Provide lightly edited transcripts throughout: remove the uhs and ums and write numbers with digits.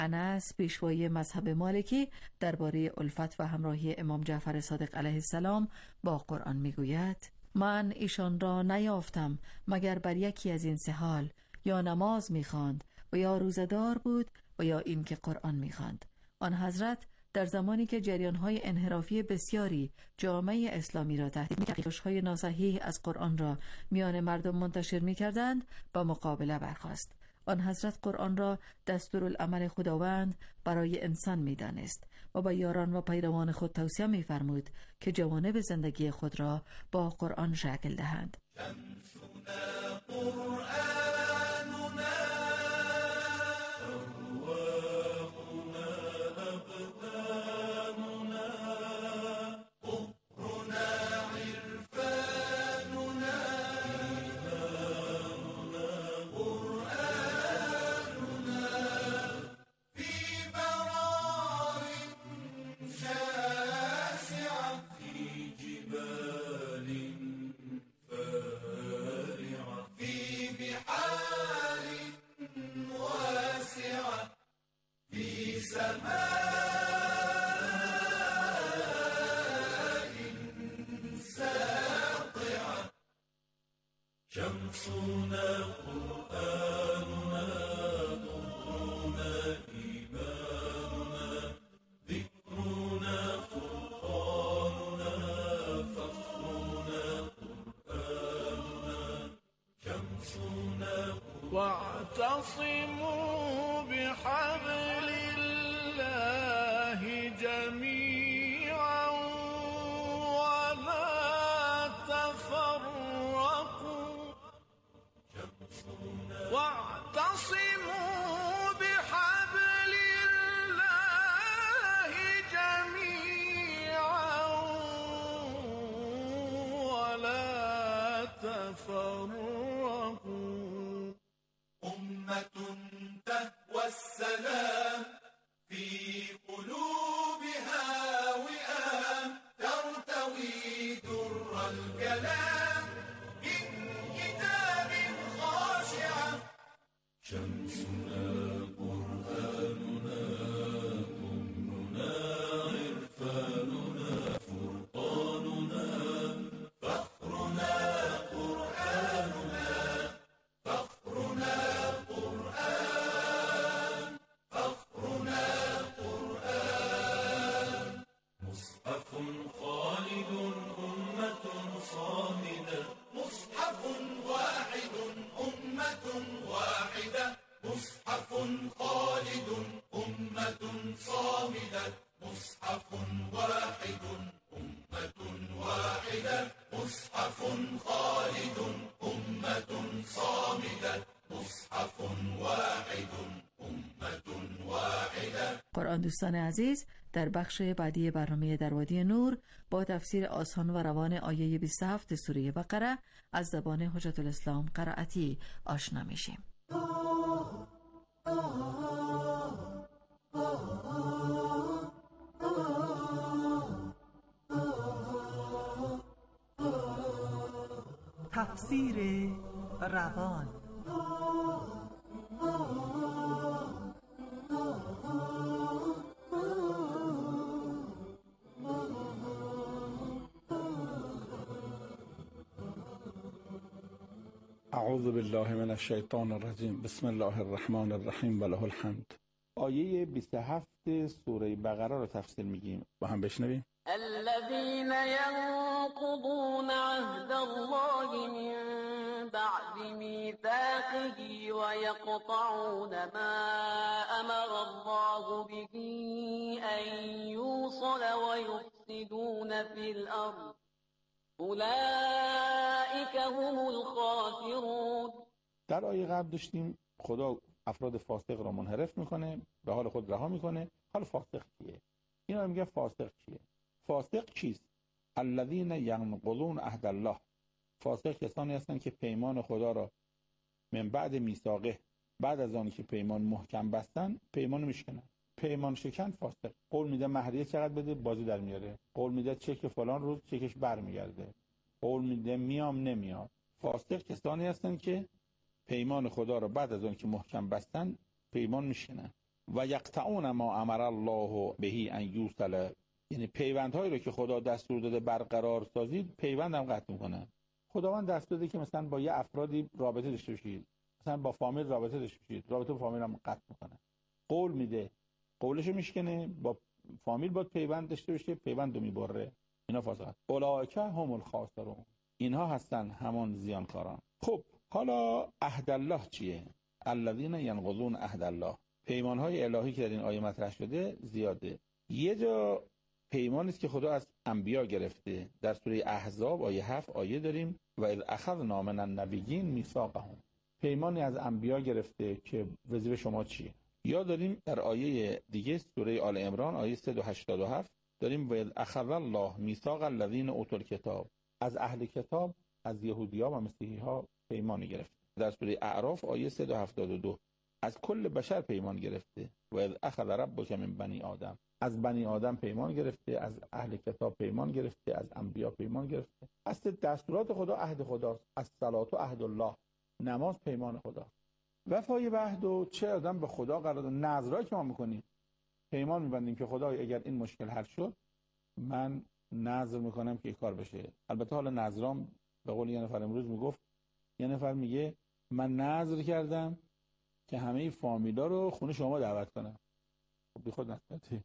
انس پیشوای مذهب مالکی درباره الفت و همراهی امام جعفر صادق علیه السلام با قرآن میگوید: من ایشان را نیافتم مگر بر یکی از این سه حال، یا نماز می‌خواند و یا روزه‌دار بود و یا این که قرآن می‌خواند. آن حضرت در زمانی که جریان‌های انحرافی بسیاری جامعه اسلامی را تهدید می‌کرد، روش‌های ناصحیح از قرآن را میان مردم منتشر می‌کردند، با مقابله برخاست. آن حضرت قرآن را دستورالعمل خداوند برای انسان می‌دانست و با یاران و پیروان خود توصیه می‌فرمود که جوانب زندگی خود را با قرآن شکل دهند. شمسنا قرآننا نورنا إيماننا ذكرنا فرقاننا فخرنا قرآننا شمسنا واعتصموا بحبل الله جميعا ولا تفرقوا واعتصموا بحبل الله جميعا ولا تفرقوا أمة تهوى السلام في قلوبها وئام ترتوي در الكلام من كتاب خاشعة شمسنا قرآننا ضمننا عرفاننا فرقاننا فخرنا قرآننا فخرنا قرآن فخرنا قرآن مصحف خالد أمة صامدة مصحف واحد أمة واحدة مصحف خالد أمة صامدة مصحف واحد أمة واحدة مصحف خالد أمة صامدة مصحف واحد أمة واحدة. قرآن دوستان عزیز، در بخش بعدی برنامه در وادی نور با تفسیر آسان و روان آیه 27 سوره بقره از زبان حجت الاسلام قرائتی آشنا میشیم. تفسیر روان. اعوذ بالله من الشیطان الرجیم. بسم الله الرحمن الرحیم و له الحمد. آیه 27 سوره بقره رو تفسیر میگیم، با هم بشنویم. الذين ينقضون عهد الله من بعد ميثاقه ويقطعون ما أمر الله به أن يوصل ويفسدون في الأرض أولئك هم الخاسرون. در آیه قبل داشتیم خدا افراد فاسق را منحرف میکنه، به حال خود رها میکنه. حال فاسق کیه؟ اینا میگه فاسق کیه؟ فاسق چیست؟ الذین ینقضون عهد الله. فاسق کسانی هستند که پیمان خدا را من بعد میثاقه، بعد از آنی که پیمان محکم بستن، پیمان میشکنن. پیمان شکن فاسق. قول میده مهریه چقدر بده، بازی در میاره. قول میده چک فلان روز، چکش برمیگرده. قول میده میام نمیاد. فاسق کسانی هستند که پیمان خدا را بعد از آن که محکم بستن پیمان میشکنن و یقطعون ما امر الله به ان یوصل، یعنی پیوندهایی رو که خدا دستور داده برقرار سازید پیوند هم قطع میکنن. خداوند دستور داده که مثلا با یه افرادی رابطه داشته باشید، مثلا با فامیل رابطه داشته باشید، رابطه با فامیل هم قطع میکنه. قول میده، قولشو میشکنه، با فامیل باید پیوند داشته باشه، پیوندو میبره. اینا فاسقن. اولئک هم الخاسرون، اینها هستن همان زیانکاران. خب حالا عهد الله چیه؟ الذین ینقضون عهد الله. پیمانهای الهی که در این آیه مطرح شده زیاده. یه جا پیمانی است که خدا از انبیا گرفته. در سوره احزاب آیه 7 آیه داریم و اذ اخذنا من النبیین میثاقهم. پیمانی از انبیا گرفته که وظیفه شما چیه؟ یا داریم در آیه دیگه سوره آل عمران آیه 387 داریم و اذ اخذ الله میثاق الذین اوتوا الکتاب. از اهل کتاب، از یهودی‌ها و مسیحی‌ها پیمانی گرفته. در سوره اعراف آیه 372 از کل بشر پیمان گرفته. و اذ اخذ ربک من بنی آدم، از بنی آدم پیمان گرفته، از اهل کتاب پیمان گرفته، از انبیا پیمان گرفته. اصل دستورات خدا عهد خداست. الصلاة عهد الله، نماز پیمان خداست. وفای به عهد و چه آدم به خدا قرار داد. نذرایی که ما میکنیم پیمان میبندیم که خدای اگر این مشکل حل شد من نذر میکنم که این کار بشه. البته حالا نذرام به قول یه نفر امروز میگفت، یه نفر میگه من نذر کردم که همه فامیلا رو خونه شما دعوت کنم. خب بی خود نذر.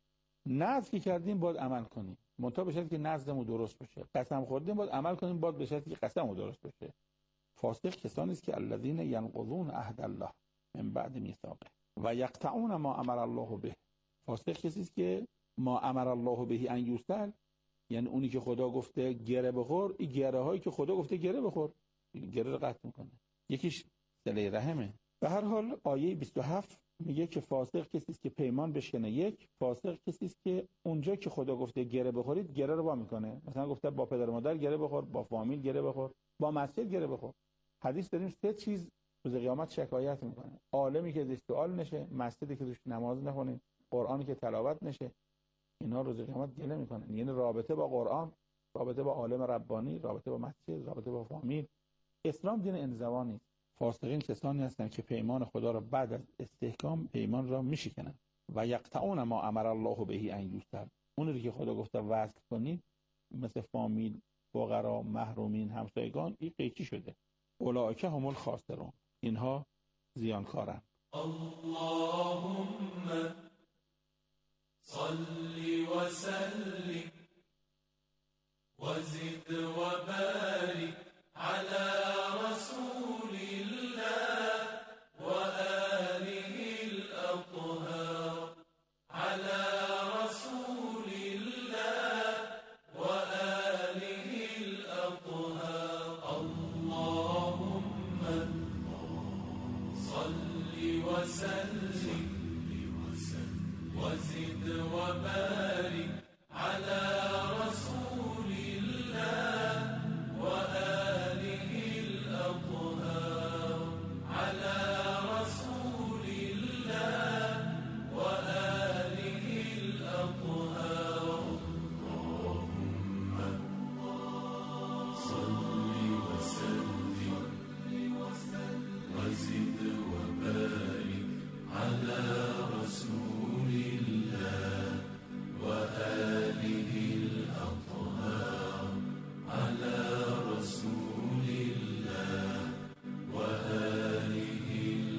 نذر که کردیم باید عمل کنیم. منتها بشه که نذرمون درست بشه. قسم خوردیم باید عمل کنیم، باید بشه که قسممون درست بشه. فاسق کسانی است که الذین ینقضون عهد الله من بعد میثاقه و یقطعون ما امر الله به. فاسق کسی است که ما امر الله به ان یوصل، یعنی اونی که خدا گفته گره بخور، این گره هایی که خدا گفته گره بخور، گره رو قطع میکنه. یکیش صله رحمه. به هر حال آیه 27 میگه که فاسق کسی است که پیمان بشکنه. یک، فاسق کسی است که اونجا که خدا گفته گره بخورید گره رو وا میکنه. مثلا گفته با پدر و مادر گره بخور، با فامیل گره بخور، با مسجد گره بخور. حدیث داریم 3 چیز روز قیامت شکایت میکنه. عالمی که دست سوال نشه، مسجدی که توش نماز نخونه، قرآنی که تلاوت نشه. اینا روز قیامت گله میکنن. یعنی رابطه با قرآن، رابطه با عالم ربانی، رابطه با مسجد، رابطه با فامیل. اسلام دین انزوانی. فاسقین کسانی هستند که پیمان خدا را بعد از استحکام پیمان را میشکنند. و یقطعون ما امر الله به ان یوصل. اونی که خدا گفته وصل کنید مثل فامیل، فقرا، محرومین، همسایگان، این قیچی شده. اولئک هم الخاسرون، اینها زیانکارند. اللهم صل وسلم وزد وبارك على رسول الله وآله الأطهار، على رسول الله وآله الأطهار. اللهم صل وسلم وزد وبارك على رسول الله وآله الأطهار، على رسول الله وآله الأطهار. اللهم صل وسلم وزد وبارك على رسول الله وآله الأطهار، على رسول الله وآله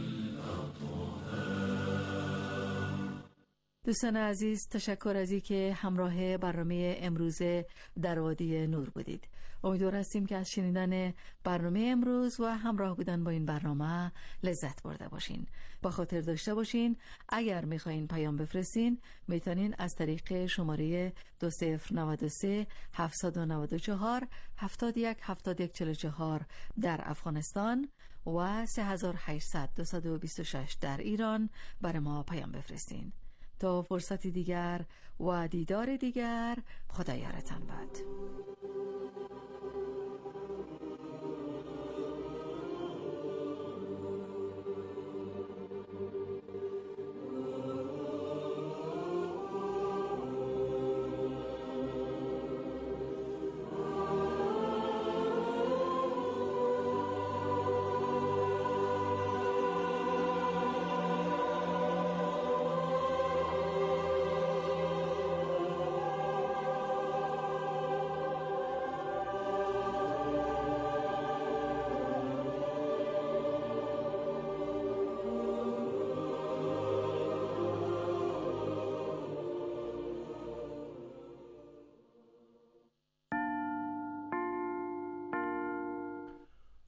الأطهار. دوستان عزیز، تشکر از اینکه همراه برنامه امروز در وادی نور بودید. امیدوار هستیم که از شنیدن برنامه امروز و همراه بودن با این برنامه لذت برده باشین. با خاطر داشته باشین اگر میخواین پیام بفرستین میتونین از طریق شماره 2093 794 71 7144 در افغانستان و 3800 226 در ایران برای ما پیام بفرستین. تا فرصتی دیگر و دیدار دیگر، خدا یارتان باد.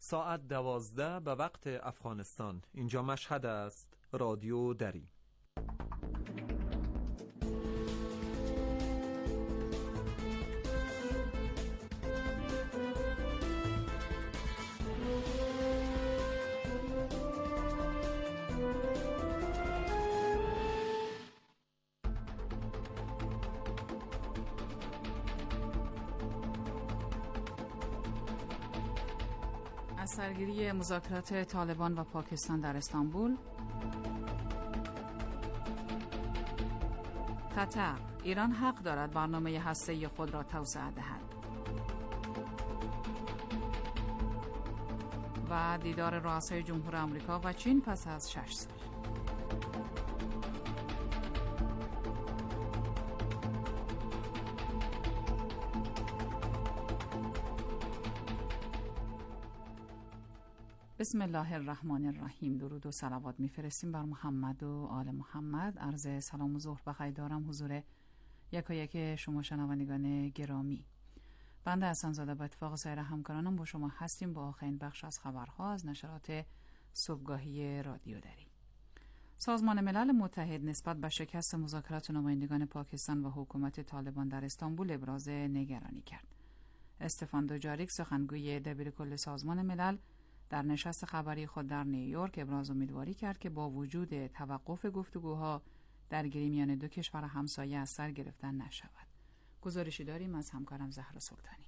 ساعت 12 به وقت افغانستان. اینجا مشهد است. رادیو دری. از سرگیری مذاکرات طالبان و پاکستان در استانبول. قطر: ایران حق دارد برنامه هسته‌ای خود را توسعه دهد. و دیدار رؤسای جمهور آمریکا و چین پس از 6 سال. بسم الله الرحمن الرحیم. درود و صلوات میفرستیم بر محمد و آل محمد. عرض سلام و ظهر بخیر دارم حضور یکایک شما شنوندگان گرامی. بنده حسن زاده با اتفاق سایر همکارانم با شما هستیم با آخرین بخش از خبرها از نشرات صبحگاهی رادیو دری. سازمان ملل متحد نسبت به شکست مذاکرات نمایندگان پاکستان و حکومت طالبان در استانبول ابراز نگرانی کرد. استفان دوجاریک سخنگوی دبیرکل سازمان ملل در نشست خبری خود در نیویورک ابراز امیدواری کرد که با وجود توقف گفتگوها درگیری میان دو کشور همسایه از سر گرفتن نشود. گزارشی داریم از همکارم زهرا سلطانی.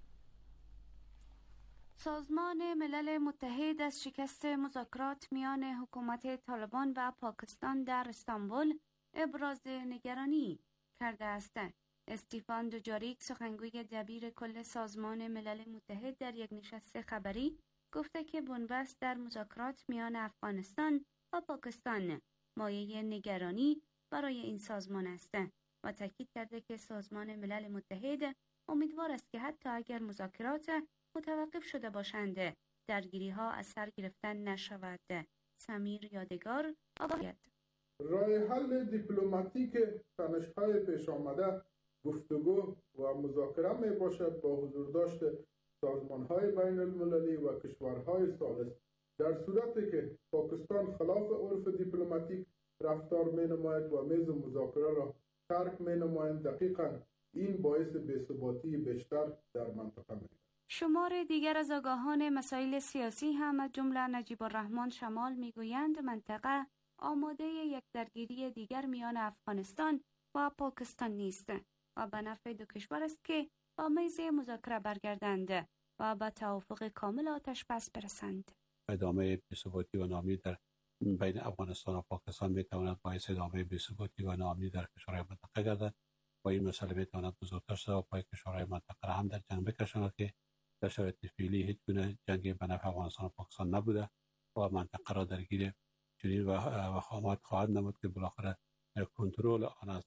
سازمان ملل متحد از شکست مذاکرات میان حکومت طالبان و پاکستان در استانبول ابراز نگرانی کرده است. استفان دوجاریک سخنگوی دبیر کل سازمان ملل متحد در یک نشست خبری گفته که بنبست در مذاکرات میان افغانستان و پاکستان مایه نگرانی برای این سازمان است و تاکید کرده که سازمان ملل متحد امیدوار است که حتی اگر مذاکرات متوقف شده باشند درگیری ها از سر گرفتن نشود. سمیر یادگار آگاهی راه حل دیپلماتیک تنش‌های پیش آمده گفتگو و مذاکره می باشد با حضور داشته سازمان‌های بین المللی و کشورهای ثالث. در صورتی که پاکستان خلاف عرف دیپلماتیک رفتار می‌نماید و میز مذاکره را ترک می‌نماید، دقیقاً این باعث بی‌ثباتی بیشتر در منطقه می‌شود. شمار دیگر از آگاهان مسائل سیاسی هم از جمله نجیب الرحمن شمال می‌گویند منطقه آماده یک درگیری دیگر میان افغانستان و پاکستان نیست و به نفع دو کشور است که با میز مذاکره برگردند و به توافق کامل آتش بس برسند. ادامه بی‌ثباتی و ناامنی در بین افغانستان و پاکستان میتواند باعث ادامه بی‌ثباتی و ناامنی در کشورهای منطقه گردد و این مسئله میتواند بزرگتر شود و پای کشورهای منطقه را هم در جنگ بکشاند که در شرایط فعلی هیچ گونه جنگی به نفع افغانستان و پاکستان نبوده و منطقه را درگیر چنین وخامات خواهد نمود که بالاخره کنترل آن از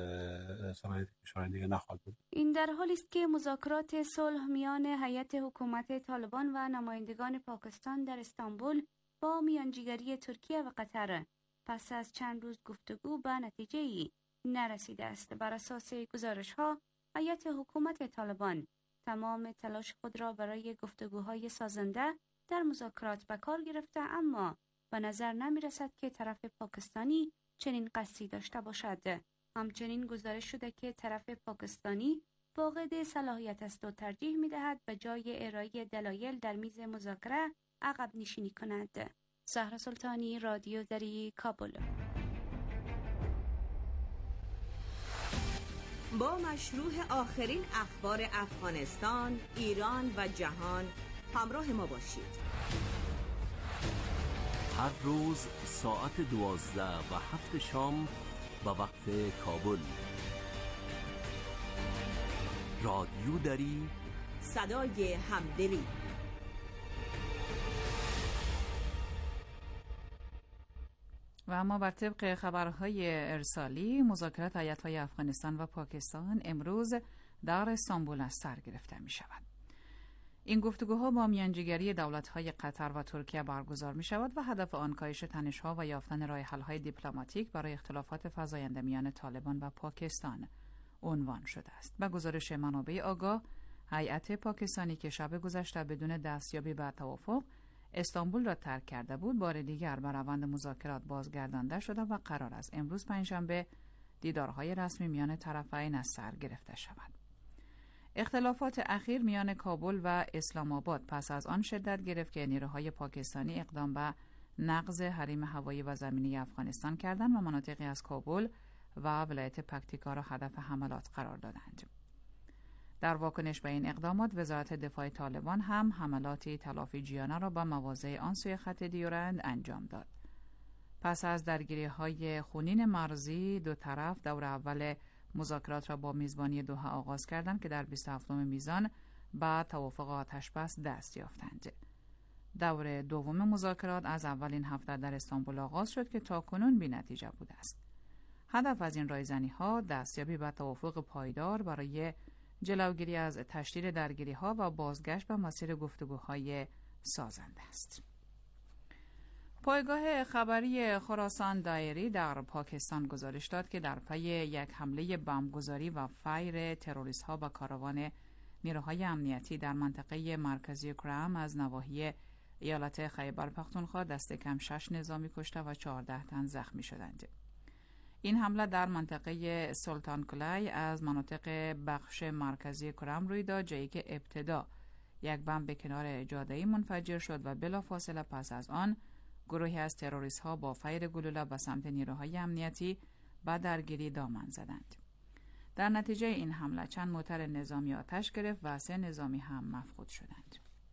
صلاحیت کشورهای دیگر نخواهد بود. این در حالی است که مذاکرات صلح میان هیئت حکومت طالبان و نمایندگان پاکستان در استانبول با میانجیگری ترکیه و قطر پس از چند روز گفتگو به نتیجه‌ای نرسیده است. بر اساس گزارش‌ها هیئت حکومت طالبان تمام تلاش خود را برای گفتگوهای سازنده در مذاکرات به کار گرفته، اما به نظر نمی‌رسد که طرف پاکستانی چنین قصدی داشته باشد. همچنین گزارش شده که طرف پاکستانی فاقد صلاحیت است و ترجیح می‌دهد به جای ارائه دلایل در میز مذاکره عقب نشینی کند. زهرا سلطانی، رادیو دری، کابل. با مشروع آخرین اخبار افغانستان، ایران و جهان همراه ما باشید. هر روز ساعت 12 و 7 شام به وقت کابل. رادیو دری، صدای همدلی. و اما بر طبق خبرهای ارسالی مذاکرات هیئت‌های افغانستان و پاکستان امروز در استانبول از سر گرفته می شود. این گفتگوها با میانجیگری دولت‌های قطر و ترکیه برگزار می شود و هدف آن کاهش تنش‌ها و یافتن راه حل‌های دیپلماتیک برای اختلافات فزاینده میان طالبان و پاکستان عنوان شده است. به گزارش منابع آگاه، هیئت پاکستانی که شب گذشته بدون دستیابی به توافق استانبول را ترک کرده بود، بار دیگر به روند مذاکرات بازگردانده شده و قرار است امروز پنجشنبه دیدارهای رسمی میان طرفین از سر گرفته شود. اختلافات اخیر میان کابل و اسلام آباد پس از آن شدت گرفت که نیروهای پاکستانی اقدام به نقض حریم هوایی و زمینی افغانستان کردند و مناطقی از کابل و ولایت پکتیکا را هدف حملات قرار دادند. در واکنش به این اقدامات وزارت دفاع طالبان هم حملاتی تلافیجویانه را به مواضع آن سوی خط دیورند انجام داد. پس از درگیری‌های خونین مرزی، دو طرف دور اول مذاکرات را با میزبانی دوحه آغاز کردند که در 27 میزان به توافق آتش‌بس دست یافتند. دور دوم مذاکرات از اولین هفته در استانبول آغاز شد که تاکنون بی‌نتیجه بوده است. هدف از این رایزنی‌ها دستیابی به توافق پایدار برای جلوگیری از تشدید درگیری‌ها و بازگشت به مسیر گفتگوهای سازنده است. پایگاه خبری خراسان دایری در پاکستان گزارش داد که در پی یک حمله بمبگذاری و فیر تروریست‌ها به کاروان نیروهای امنیتی در منطقه مرکزی کرم از نواحی ایالت خیبر پختونخوا دست کم 6 نظامی کشته و 14 تن زخمی شدند. این حمله در منطقه سلطان کلای از مناطق بخش مرکزی کرم روی داد، جایی که ابتدا یک بمب به کنار جاده‌ای منفجر شد و بلافاصله پس از آن گروهی از تروریست‌ها با فیر گلوله به سمت نیروهای امنیتی به درگیری دامن زدند. در نتیجه این حمله چند موتر نظامی آتش گرفت و 3 نظامی هم مفقود شدند.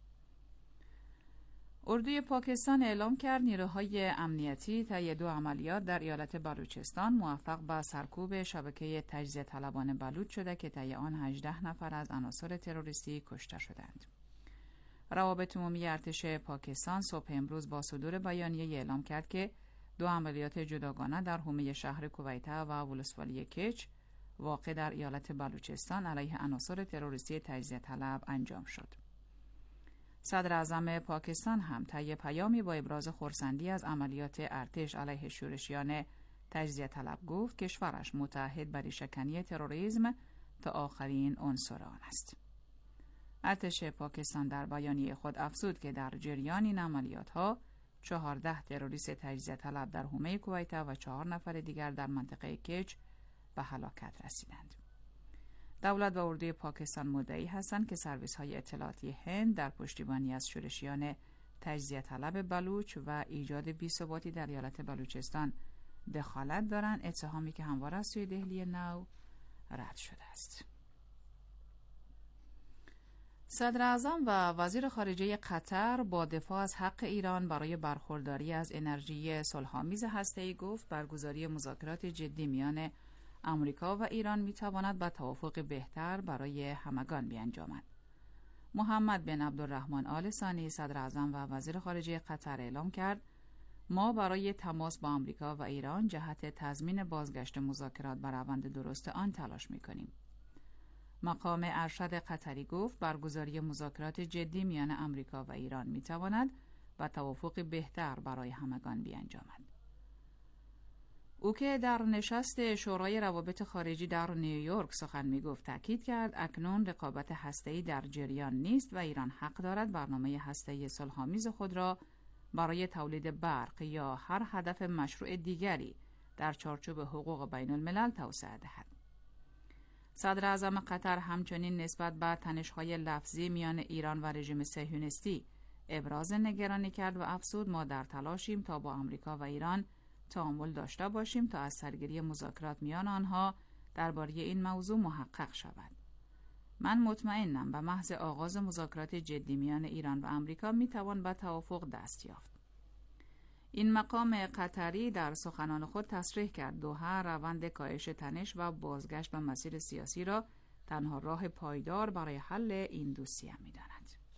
اردوی پاکستان اعلام کرد نیروهای امنیتی طی 2 عملیات در ایالت بلوچستان موفق به سرکوب شبکه تجزیه طلبان بلوچ شده که طی آن 18 نفر از عناصر تروریستی کشته شدند. روابط عمومی ارتش پاکستان صبح امروز با صدور بیانیه اعلام کرد که 2 عملیات جداگانه در حومه شهر کویته و ولسوالی کچ واقع در ایالت بلوچستان علیه عناصر تروریستی تجزیه طلب انجام شد. صدر اعظم پاکستان هم طی پیامی با ابراز خرسندی از عملیات ارتش علیه شورشیان تجزیه طلب گفت کشورش متعهد بر ریشه‌کنی تروریسم تا آخرین عنصر آن است. ارتش پاکستان در بیانیه خود افزود که در جریان این عملیات‌ها 14 تروریست تجزیه طلب در حومه کویته و 4 نفر دیگر در منطقه کچ به هلاکت رسیدند. دولت و اردوی پاکستان مدعی هستند که سرویس‌های اطلاعاتی هند در پشتیبانی از شورشیان تجزیه طلب بلوچ و ایجاد بی‌ثباتی در ایالت بلوچستان دخالت دارند، اتهامی که همواره از سوی دهلی نو رد شده است. صدر اعظم و وزیر خارجه قطر با دفاع از حق ایران برای برخورداری از انرژی صلح‌آمیز هسته‌ای گفت برگزاری مذاکرات جدی میان آمریکا و ایران میتواند به توافق بهتر برای همگان بیانجامد. محمد بن عبدالرحمن آل ثانی صدر اعظم و وزیر خارجه قطر اعلام کرد ما برای تماس با آمریکا و ایران جهت تضمین بازگشت مذاکرات بر روند درست آن تلاش میکنیم. مقام ارشد قطری گفت برگزاری مذاکرات جدی میان آمریکا و ایران میتواند به توافق بهتر برای همگان بیانجامد. او که در نشست شورای روابط خارجی در نیویورک سخن میگفت تاکید کرد اکنون رقابت هسته‌ای در جریان نیست و ایران حق دارد برنامه هسته‌ای صلح‌آمیز خود را برای تولید برق یا هر هدف مشروع دیگری در چارچوب حقوق بین الملل توسعه دهد. صدر اعظم قطر همچنین نسبت به تنش‌های لفظی میان ایران و رژیم صهیونیستی ابراز نگرانی کرد و افزود ما در تلاشیم تا با آمریکا و ایران تعامل داشته باشیم تا از سرگیری مذاکرات میان آنها درباره این موضوع محقق شود. من مطمئنم به محض آغاز مذاکرات جدی میان ایران و آمریکا میتوان به توافق دست یافت. این مقام قطری در سخنان خود تصریح کرد دوحه روند کاهش تنش و بازگشت به مسیر سیاسی را تنها راه پایدار برای حل این دوسیه می‌داند.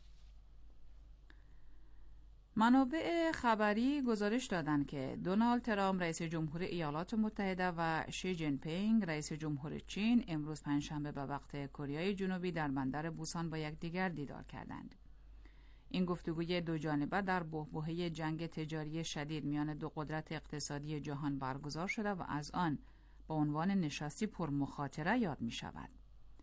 منابع خبری گزارش دادند که دونالد ترامپ رئیس جمهور ایالات متحده و شی جین پینگ رئیس جمهور چین امروز پنجشنبه به وقت کره جنوبی در بندر بوسان با یکدیگر دیدار کردند. این گفتگوی دو جانبه در بحبوحه جنگ تجاری شدید میان دو قدرت اقتصادی جهان برگزار شده و از آن با عنوان نشستی پرمخاطره یاد می شود.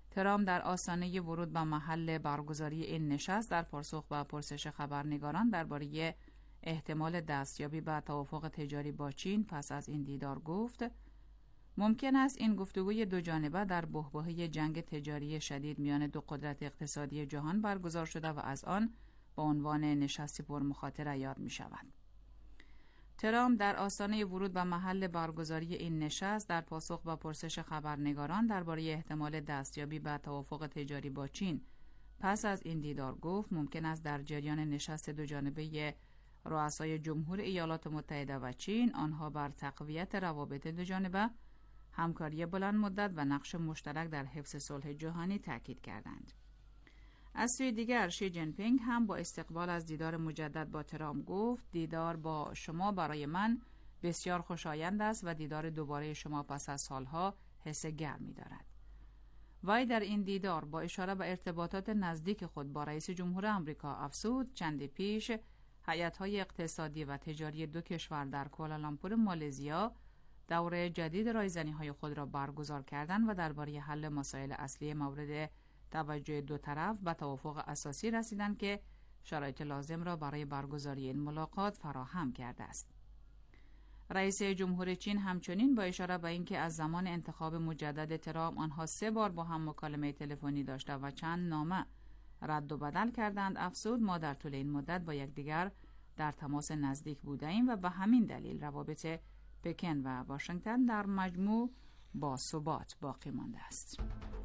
ترامپ در آستانه ورود به محل برگزاری این نشست در پاسخ به پرسش خبرنگاران درباره احتمال دستیابی به توافق تجاری با چین پس از این دیدار گفت ممکن است این گفتگوی دو جانبه در بحبوحه جنگ تجاری شدید میان دو قدرت اقتصادی جهان برگزار شده و از آن با عنوان نشستی پرمخاطره یاد می شود. ترامپ در آستانه ورود به محل برگزاری این نشست در پاسخ به پرسش خبرنگاران درباره احتمال دستیابی به توافق تجاری با چین پس از این دیدار گفت ممکن است در جریان نشست دو جانبه رؤسای جمهور ایالات متحده و چین آنها بر تقویت روابط دو جانبه، همکاری بلند مدت و نقش مشترک در حفظ صلح جهانی تاکید کردند. از سوی دیگر شی جین پینگ هم با استقبال از دیدار مجدد با ترامپ گفت دیدار با شما برای من بسیار خوشایند است و دیدار دوباره شما پس از سالها حس گرمی دارد. وی در این دیدار با اشاره به ارتباطات نزدیک خود با رئیس جمهور آمریکا افزود چندی پیش هیئت‌های اقتصادی و تجاری دو کشور در کوالالامپور مالزیا دوره جدید رایزنی‌های خود را برگزار کردند و درباره حل مسائل اصلی مورد توجه دو طرف به توافق اساسی رسیدند که شرایط لازم را برای برگزاری این ملاقات فراهم کرده است. رئیس جمهور چین همچنین با اشاره به اینکه از زمان انتخاب مجدد ترامپ آنها 3 بار با هم مکالمه تلفنی داشته و چند نامه رد و بدل کردند افزود ما در طول این مدت با یکدیگر در تماس نزدیک بوده ایم و به همین دلیل روابط پکن و واشنگتن در مجموع با ثبات باقی مانده است.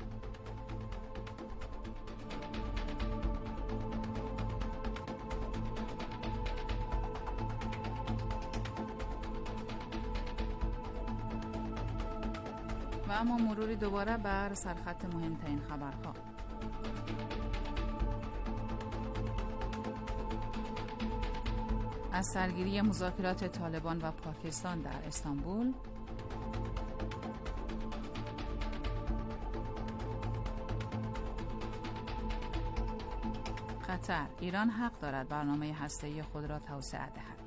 و اما مروری دوباره بر سرخط مهمترین خبرها. از سرگیری مذاکرات طالبان و پاکستان در استانبول، قطر ایران حق دارد برنامه هسته‌ای خود را توسعه دهد.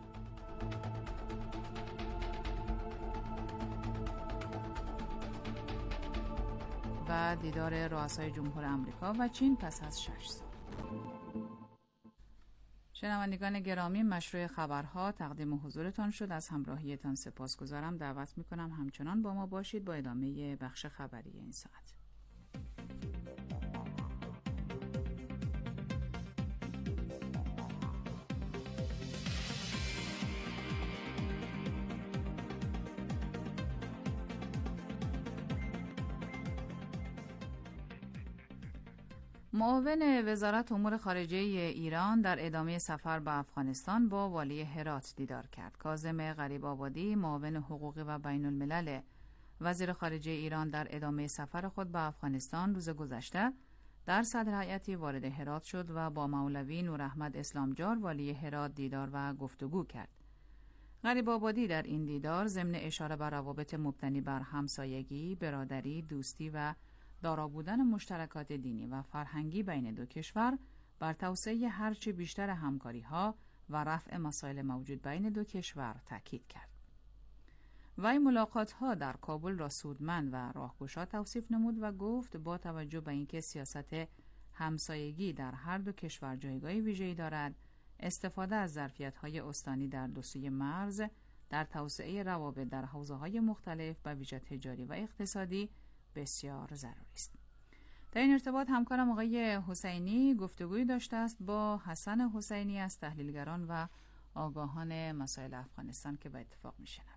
و دیدار رؤسای جمهور آمریکا و چین پس از 6 سال. شنوندگان گرامی، مشروع خبرها تقدیم حضورتان شد. از همراهیتان سپاسگزارم. دعوت میکنم همچنان با ما باشید با ادامه بخش خبری این ساعت. معاون وزارت امور خارجه ایران در ادامه سفر به افغانستان با والی هرات دیدار کرد. کاظم غریب آبادی، معاون حقوقی و بین الملل وزیر خارجه ایران در ادامه سفر خود به افغانستان روز گذشته در صدر هیئتی وارد هرات شد و با مولوی نوراحمد اسلامجار والی هرات دیدار و گفتگو کرد. غریب آبادی در این دیدار ضمن اشاره به روابط مبتنی بر همسایگی، برادری، دوستی و دارا بودن مشترکات دینی و فرهنگی بین دو کشور بر توسعه هرچه بیشتر همکاری‌ها و رفع مسائل موجود بین دو کشور تاکید کرد. وی ملاقات‌ها در کابل را سودمند و راهگشا توصیف نمود و گفت با توجه به اینکه سیاست همسایگی در هر دو کشور جایگاه ویژه‌ای دارد، استفاده از ظرفیت‌های استانی در دو سوی مرز در توسعه روابط در حوزه‌های مختلف به ویژه تجاری و اقتصادی بسیار ضروری است. در این ارتباط همکارم آقای حسینی گفتگوی داشته است با حسن حسینی از تحلیلگران و آگاهان مسائل افغانستان که به اتفاق میشنویم.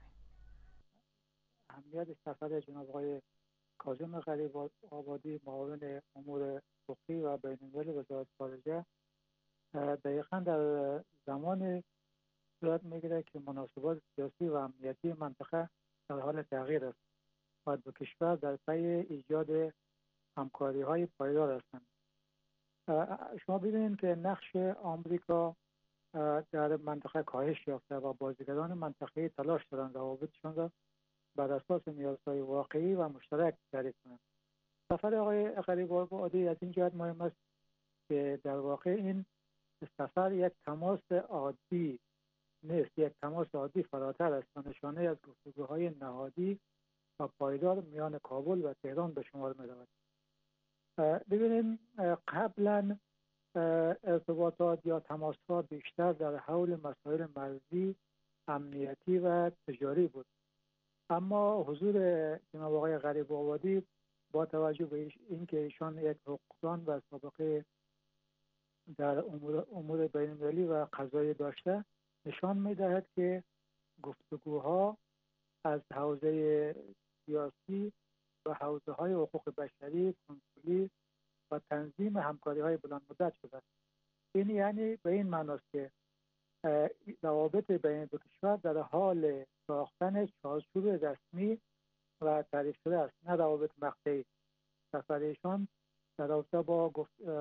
اهمیت سفر جناب آقای کاظم غریب آبادی معاون امور حقوقی و بین الملل وزارت خارجه دقیقاً در زمان صورت میگیره که مناسبات سیاسی و امنیتی منطقه در حال تغییر است و دو کشور در پی ایجاد همکاری‌های پایدار هستند. شما ببینید که نقش آمریکا در منطقه کاهش یافته و بازیگران منطقه‌ای تلاش دارند روابطشان را بر اساس نیازهای واقعی و مشترک تعریف کنند. سفر آقای غریب آبادی از این جهت مهم است که در واقع این سفر یک تماس عادی نیست، یک تماس عادی فراتر است و نشانه از گفتگوهای نهادی و پایدار میان کابل و تهران به شمار می‌رود. ببینیم قبلا ارتباطات یا تماس‌ها بیشتر در حول مسائل مرزی، امنیتی و تجاری بود. اما حضور جناب آقای غریب آبادی با توجه به اینکه ایشان یک حقوقدان و سابقه در امور بین‌المللی و قضایی داشته، نشان می‌دهد که گفتگوها از حوزه سیاسی و حوزه‌های حقوق بشری، کنسولی و تنظیم همکاری‌های بلند مدت شده. این یعنی به این معناست که روابط بین دو کشور در حال ساختن چارچوب رسمی و تعریف شده است، نه روابط مقطعی. سفرشان در رابطه با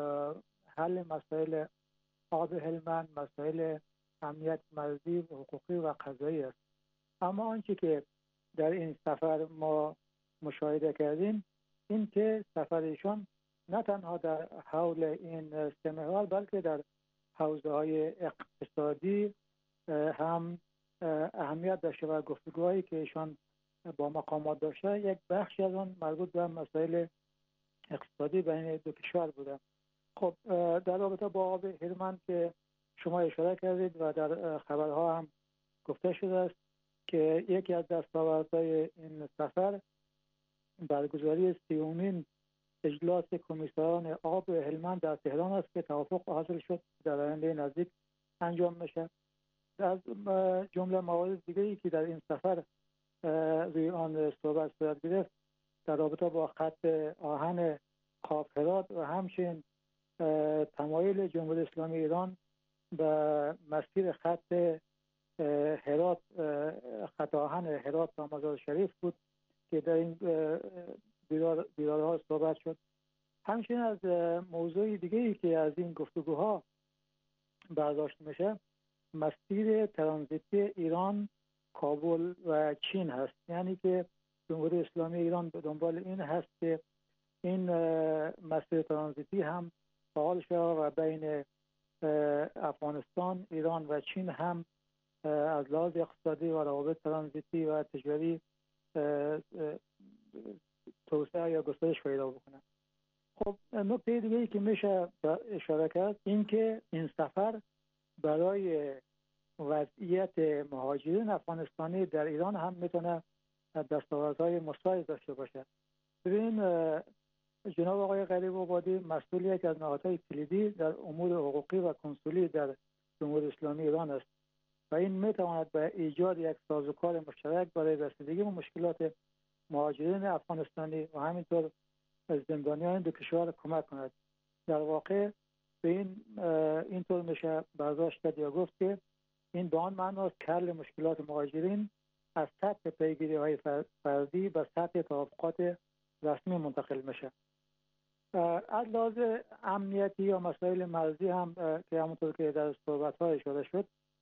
حل مسائل آب هلمند، مسائل امنیت مرزی و حقوقی و قضایی است. اما آنچه که در این سفر ما مشاهده کردیم این که سفرشان نه تنها در حول این سه محور بلکه در حوزه‌های اقتصادی هم اهمیت داشته و گفتگوهایی که ایشان با مقامات داشته یک بخشی از آن مربوط به مسائل اقتصادی بین دو کشور بوده. خب در رابطه با آب هلمند که شما اشاره کردید و در خبرها هم گفته شده است که یکی از دستاوردهای این سفر برگزاری 30مین اجلاس کمیسیون آب هلمند در تهران است که توافق حاصل شد در آینده نزدیک انجام میشه. از جمله موارد دیگری که در این سفر روی آن صحبت گرفت در رابطه با خط آهن قاف هرات و همچنین تمایل جمهوری اسلامی ایران به مسیر خط هرات، خط آهن هرات تا مزار شریف بود که در این دیدارها صحبت شد. همچنین از موضوع دیگری که از این گفتگوها برداشت میشه مسیر ترانزیتی ایران، کابل و چین هست. یعنی که جمهوری اسلامی ایران به دنبال این هست که این مسیر ترانزیتی هم فعال شود و بین افغانستان، ایران و چین هم از لحاظ اقتصادی و روابط ترانزیتی و تجاری توسعه یا گسترش پیدا بکنه. خب نکته دیگه‌ای که میشه اشاره کرد این که این سفر برای وضعیت مهاجرین افغانستانی در ایران هم میتونه دستاوردهای مثبتی داشته باشه. ببین جناب آقای غریب آبادی مسئول یکی از نهادهای کلیدی در امور حقوقی و کنسولی در جمهوری اسلامی ایران است و این میتواند به ایجاد یک سازوکار مشترک برای رسیدگی به مشکلات مهاجرین افغانستانی و همینطور زندانیان دو کشور کمک کند. در واقع به اینطور میشه برداشت کرد یا گفت که این به آن معناست که حل مشکلات مهاجرین از سطح پیگیری‌های فردی به سطح توافقات رسمی منتقل میشه. از لحاظ امنیتی یا مسائل مرزی هم که همونطور که در صحبت‌ها اشاره شد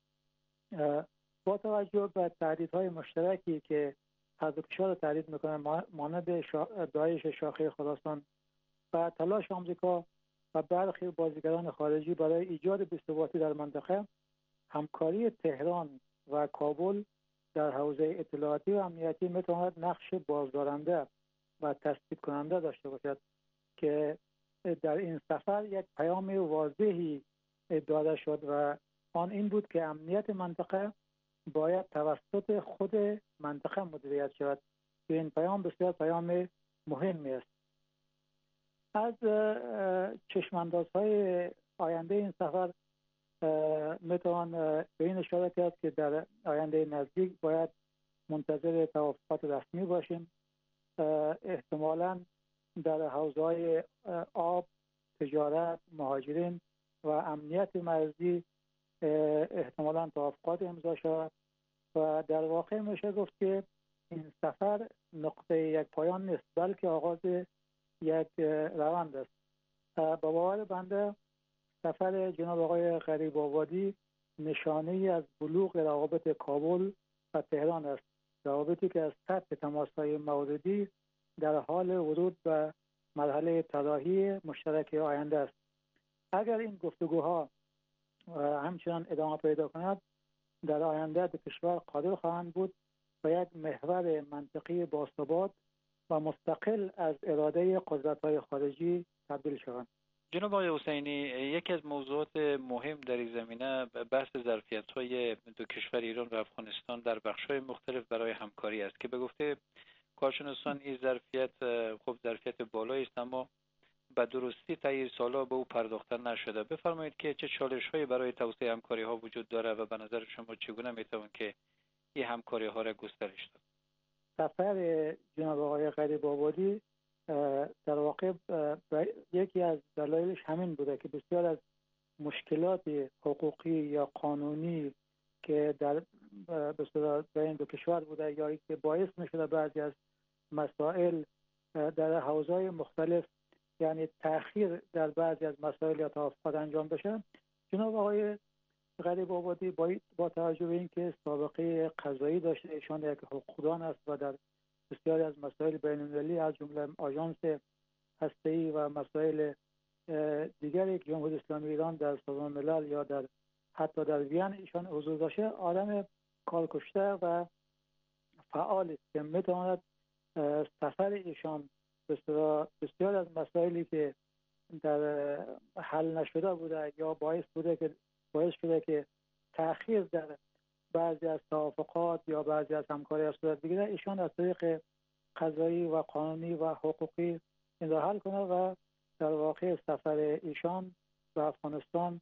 با توجه به تهدیدهای مشترکی که هر دو کشور تهدید میکنه مانند داعش شاخه خراسان و تلاش آمریکا و برخی بازیگران خارجی برای ایجاد بی‌ثباتی در منطقه، همکاری تهران و کابل در حوزه اطلاعاتی و امنیتی میتواند نقش بازدارنده و تثبیت کننده داشته باشد که در این سفر یک پیام واضحی داده شد و آن این بود که امنیت منطقه باید توسط خود منطقه مدیریت شود. این پیام بسیار پیام مهمی است. از چشماندازهای آینده این سفر میتوان به این اشاره کرد که در آینده نزدیک باید منتظر توافقات رسمی باشیم. احتمالاً در حوزه‌های آب، تجارت، مهاجرین و امنیت مرزی احتمالاً توافقات امضا شود و در واقع میشه گفت که این سفر نقطه یک پایان نیست بلکه آغاز یک روند است. با باور بنده سفر جناب آقای غریب آبادی نشانه‌ای از بلوغ روابط کابل و تهران است، روابطی که از سطح تماس‌های موردی در حال ورود به مرحله طراحی مشترک آینده است. اگر این گفتگوها همچنان ادامه پیدا کند در آینده دو کشور قادر خواهند بود و یک محور منطقی باثبات و مستقل از اراده قدرت‌های خارجی تبدیل شوند. جناب آقای حسینی، یکی از موضوعات مهم در این زمینه بحث ظرفیت‌های دو کشور ایران و افغانستان در بخش‌های مختلف برای همکاری است که به گفته کارشناسان این ظرفیت خب ظرفیت بالایی است، اما به درستی طی سال‌ها به او پرداخته نشده. بفرمایید که چه چالش‌هایی برای توسعه همکاری‌ها وجود داره و به نظر شما چگونه می‌توان که این همکاری‌ها را گسترش داد؟ سفر جناب آقای غریب آبادی در واقع یکی از دلایلش همین بوده که بسیار از مشکلات حقوقی یا قانونی که در بین دو کشور بوده یا که باعث می‌شده بعضی از مسائل در حوزه‌های مختلف، یعنی تأخیر در بعضی از مسائل یا توافقات انجام بشه، جناب آقای غریب آبادی با توجه به اینکه سابقه قضایی داشته، ایشان یک حقوقدان است و در بسیاری از مسائل بین‌المللی از جمله آژانس هسته‌ای و مسائل دیگری که جمهوری اسلامی ایران در سازمان ملل یا در حتی در وین ایشان حضور داشته، آدم کارکشته و فعال است که میتواند سفر ایشان بسیار از مسائلی که در حل نشده بوده یا باعث شده که تأخیر در بعضی از توافقات یا بعضی از همکاری صورت بگیره، ایشان از طریق قضایی و قانونی و حقوقی این را حل کنه و در واقع سفر ایشان به افغانستان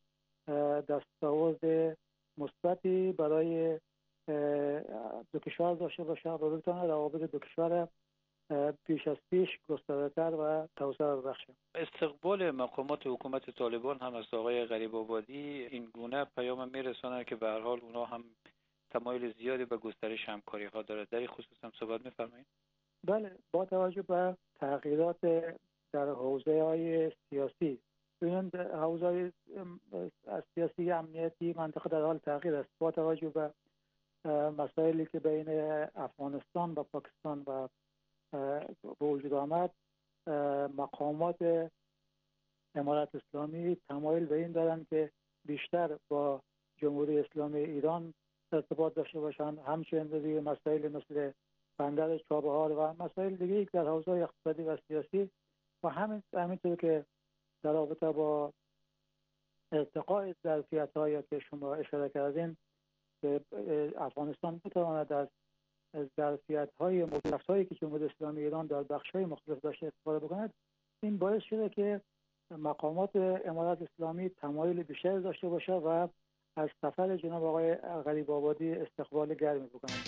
دستاورد مثبتی برای دو کشور داشته باشه و بتونه روابط دو کشور پیش از پیش گسترده‌تر و توسعه ببخشه. استقبال مقامات حکومت طالبان هم از آقای غریب آبادی این گونه پیام میرسونه که به هر حال اونا هم تمایل زیادی به گسترش همکاری ها داره. در این خصوص هم صحبت می‌فرمایید؟ بله، با توجه به تغییرات در حوزه‌های سیاسی، ببینید حوزه‌های سیاسی امنیتی منطقه در حال تغییر است. با توجه به مسائلی که بین افغانستان و پاکستان و به وجود آمد، مقامات امارت اسلامی تمایل به این دارند که بیشتر با جمهوری اسلامی ایران ارتباط داشته باشند، همچنین روی مسائل مثل بندر چابهار و مسائل دیگری که در حوزه اقتصادی و سیاسی و همینطور که در رابطه با ارتقاء ظرفیت‌هایی که شما اشاره کردین که افغانستان بتواند از ظرفیت‌های مختلفی که جمهوری اسلامی ایران در بخش‌های مختلف داشته استفاده بکند، این باعث شده که مقامات امارت اسلامی تمایل بیشتر داشته باشه و از سفر جناب آقای غریب آبادی استقبال گرمی بکنند.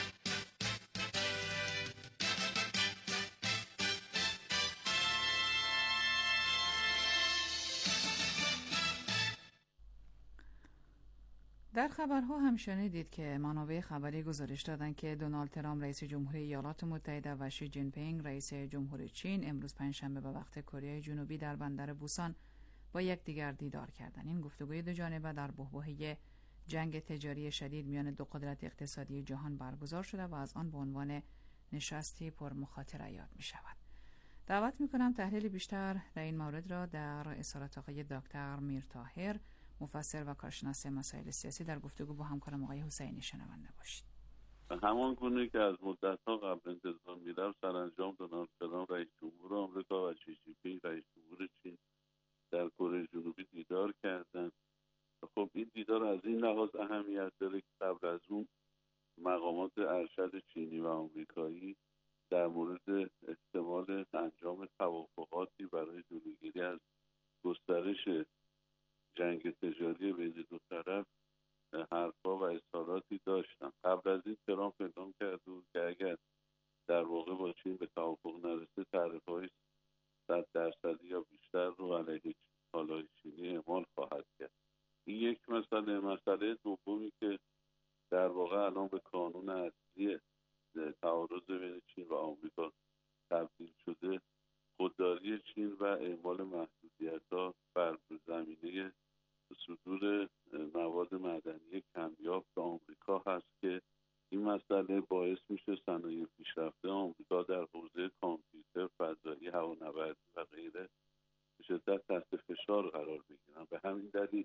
در خبرها هم شنیدید که منابع خبری گزارش دادند که دونالد ترامپ رئیس جمهوری ایالات متحده و شی جین پینگ رئیس جمهوری چین امروز پنجشنبه به وقت کره جنوبی در بندر بوسان با یکدیگر دیدار کردند. این گفتگوی دو جانبه در بحبوحه جنگ تجاری شدید میان دو قدرت اقتصادی جهان برگزار شده و از آن به عنوان نشستی پر مخاطره یاد می شود. دعوت می کنم تحلیل بیشتر در این مورد را در اصالت آقای دکتر میر طاهر، مفسر و کارشناس مسائل سیاسی، در گفتگو با همکارم آقای حسینی شنونده باشید. همان گونه که از مدت‌ها قبل انتظار می‌رفت، سرانجام دونالد ترامپ رئیس جمهور آمریکا و شی جین پینگ رئیس جمهور چین در کره جنوبی دیدار کردند. خب این دیدار از این لحاظ اهمیت داره که قبل از اون مقامات ارشد چینی و آمریکایی در مورد احتمال انجام توافقاتی برای جلوگیری از گسترش جنگ تجاری بین دو طرف حرفا و اظهاراتی داشتن. قبل از این ترامپ اعلام کرده بود که اگر در واقع با چین به توافق نرسه تعرفه‌های 100% یا بیشتر رو علیه کالای چینی اعمال خواهد کرد. این یک مسئله دومی که در واقع الان به کانون اصلی تعارض بین چین و آمریکا تبدیل شده، خودداری چین و اعمال محدودیت‌ها بر زمینه صدور مواد معدنی کمیاب به آمریکا هست که این مسئله باعث میشه صنایع پیشرفته آمریکا در حوزه کامپیوتر، فضایی، هوانوردی و غیره به شدت تحت فشار قرار بگیرن. به همین دلیل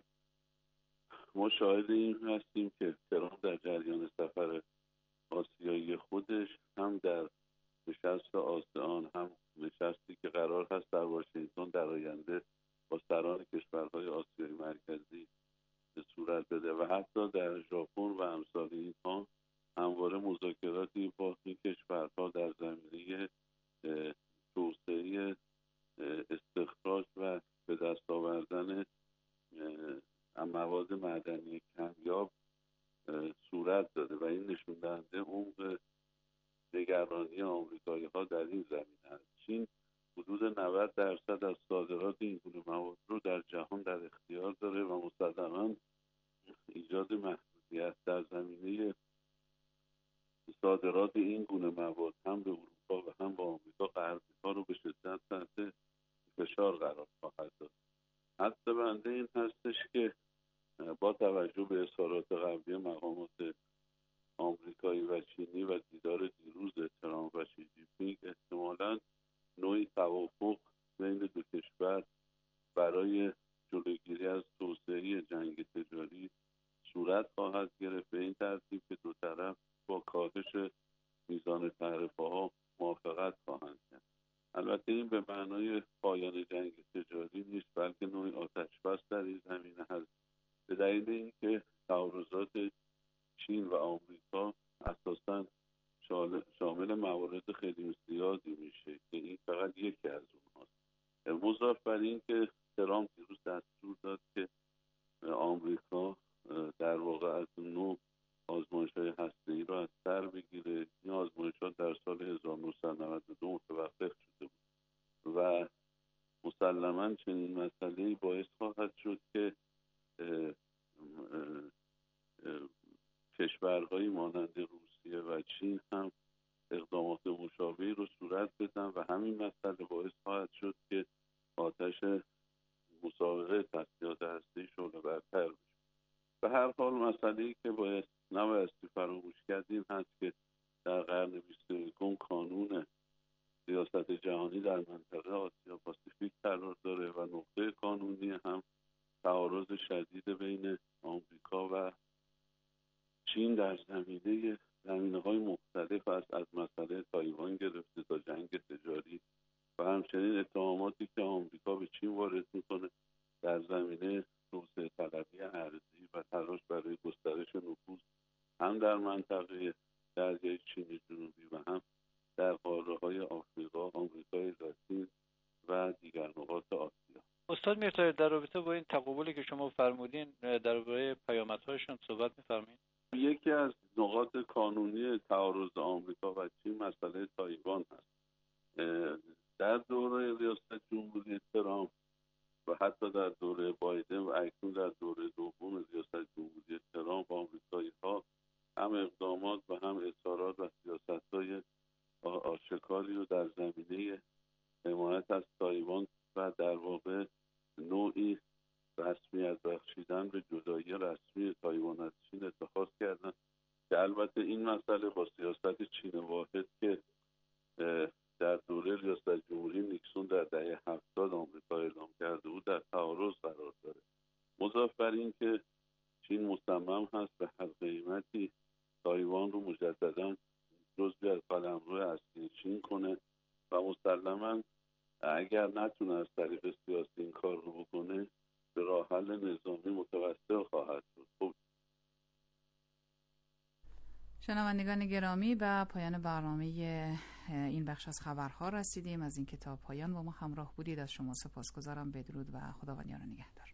ما شاهد این هستیم که ترامپ در جریان سفر آسیایی خودش هم در نشست آسیان، هم نشستی که قرار هست در واشنگتن در آینده با سران کشورهای آسیای مرکزی صورت بده و حتی در ژاپن و امثال اینها همواره مذاکراتی با این کشورها در زمینه توسعه استخراج و به دست آوردن مواد معدنی کمیاب صورت داده و این نشون دهنده عمق نگرانی آمریکایی‌ها در این زمینه است. چین حدود 90% از صادرات این گونه مواد رو در جهان در اختیار داره و مسلماً ایجاد محدودیت در زمینه صادرات این گونه مواد هم به اروپا و هم به آمریکا غربی‌ها رو به شدت تحت فشار قرار خواهد داد. حتی بنده این هستش که با توجه به اظهارات قبلی مقامات آمریکایی و چینی و دیدار دیروز ترامپ و شی جین پینگ احتمالاً نوعی توافق بین دو کشور برای جلوگیری از توسعه جنگ تجاری صورت خواهد گرفت، به این ترتیب که دو طرف با کاهش میزان تعرفه‌ها موافقت خواهند کرد. البته این به معنای پایان جنگ تجاری نیست، بلکه نوعی آتش‌بس در این زمینه هست، به دلیل اینکه تعارضات چین و آمریکا اساساً شامل موارد خیلی زیادی میشه که این فقط یکی از اونهاست. مضاف بر این که ترامپ دیروز دستور داد که آمریکا در واقع از نوع آزمایش‌های هسته‌ای را از سر بگیره. این آزمایش‌ها در سال 1992 متوقف شده بود و مسلماً چنین مسئله‌ای باعث خواهد شد که کشورهایی مانند روسیه و چین هم اقدامات مشابهی رو صورت بدن و همین مسئله باعث خواهد شد که آتش مسابقه تسلیحات هسته‌ای شعله برتر بشه. به هر حال مسئله‌ای که نبایستی فراموش کرد این هست که در قرن 21 کانون سیاست جهانی در منطقه آسیا پاسیفیک قرار داره و نقطه قانونی هم تعارض شدید بین آمریکا و چین در زمینه‌های مختلف است، از مسئله تایوان گرفته تا جنگ تجاری و همچنین اتهاماتی که آمریکا به چین وارد میکنه در زمینه توسعه طلبی ارضی و تلاش برای گسترش نفوذ هم در منطقه دریای چین جنوبی و هم در قاره‌های آفریقا، آمریکای لاتین و دیگر نقاط آسیا. استاد میرطاهر، در رابطه با این تقابلی که شما فرمودین درباره پیامدهایشون صحبت می‌فرمایید؟ یکی از نقاط قانونی تعارض آمریکا و چین مسئله تایوان هست. در دوره ریاست جمهوری ترامپ و حتی در دوره بایدن و اکنون در دوره دوم ریاست جمهوری ترامپ، آمریکایی‌ها هم اقدامات و هم اظهارات و سیاست‌های آشکاری رو در زمینه حمایت از تایوان و در واقع نوعی رسمیت بخشیدن به جدایی رسمی تایوان از چین اتخاذ کردن که البته این مسئله با سیاست چین واحد که در دوره ریاست جمهوری نیکسون در دهه 70 آمریکا اعلام کرده بود در تعارض قرار داره. مضاف بر این که چین مصمم هست به هر قیمتی تایوان رو مجددا جزئی از قلمرو اصلی چین کنه و مسلما اگر نتونه از طریق سیاسی این کار رو بکنه به راه حل نظامی متوسل خواهد شد. خب شنوندگان گرامی، به پایان برنامه این بخش از خبرها رسیدیم. از این کتاب پایان با ما همراه بودید از شما سپاسگزارم. بدرود و خداوند یار و نگهدار.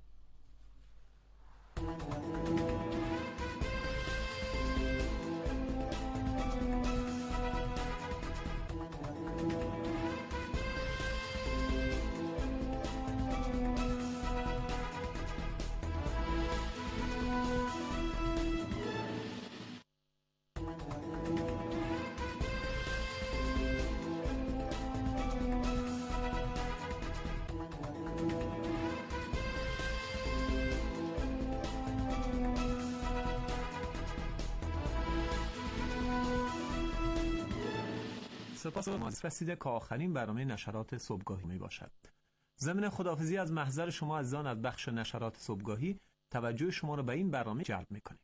سپاس ما رسیده که آخرین برنامه نشرات صبحگاهی می باشد. ضمن خداحافظی از محضر شما عزیزان از بخش نشرات صبحگاهی توجه شما را به این برنامه جلب می‌کنیم.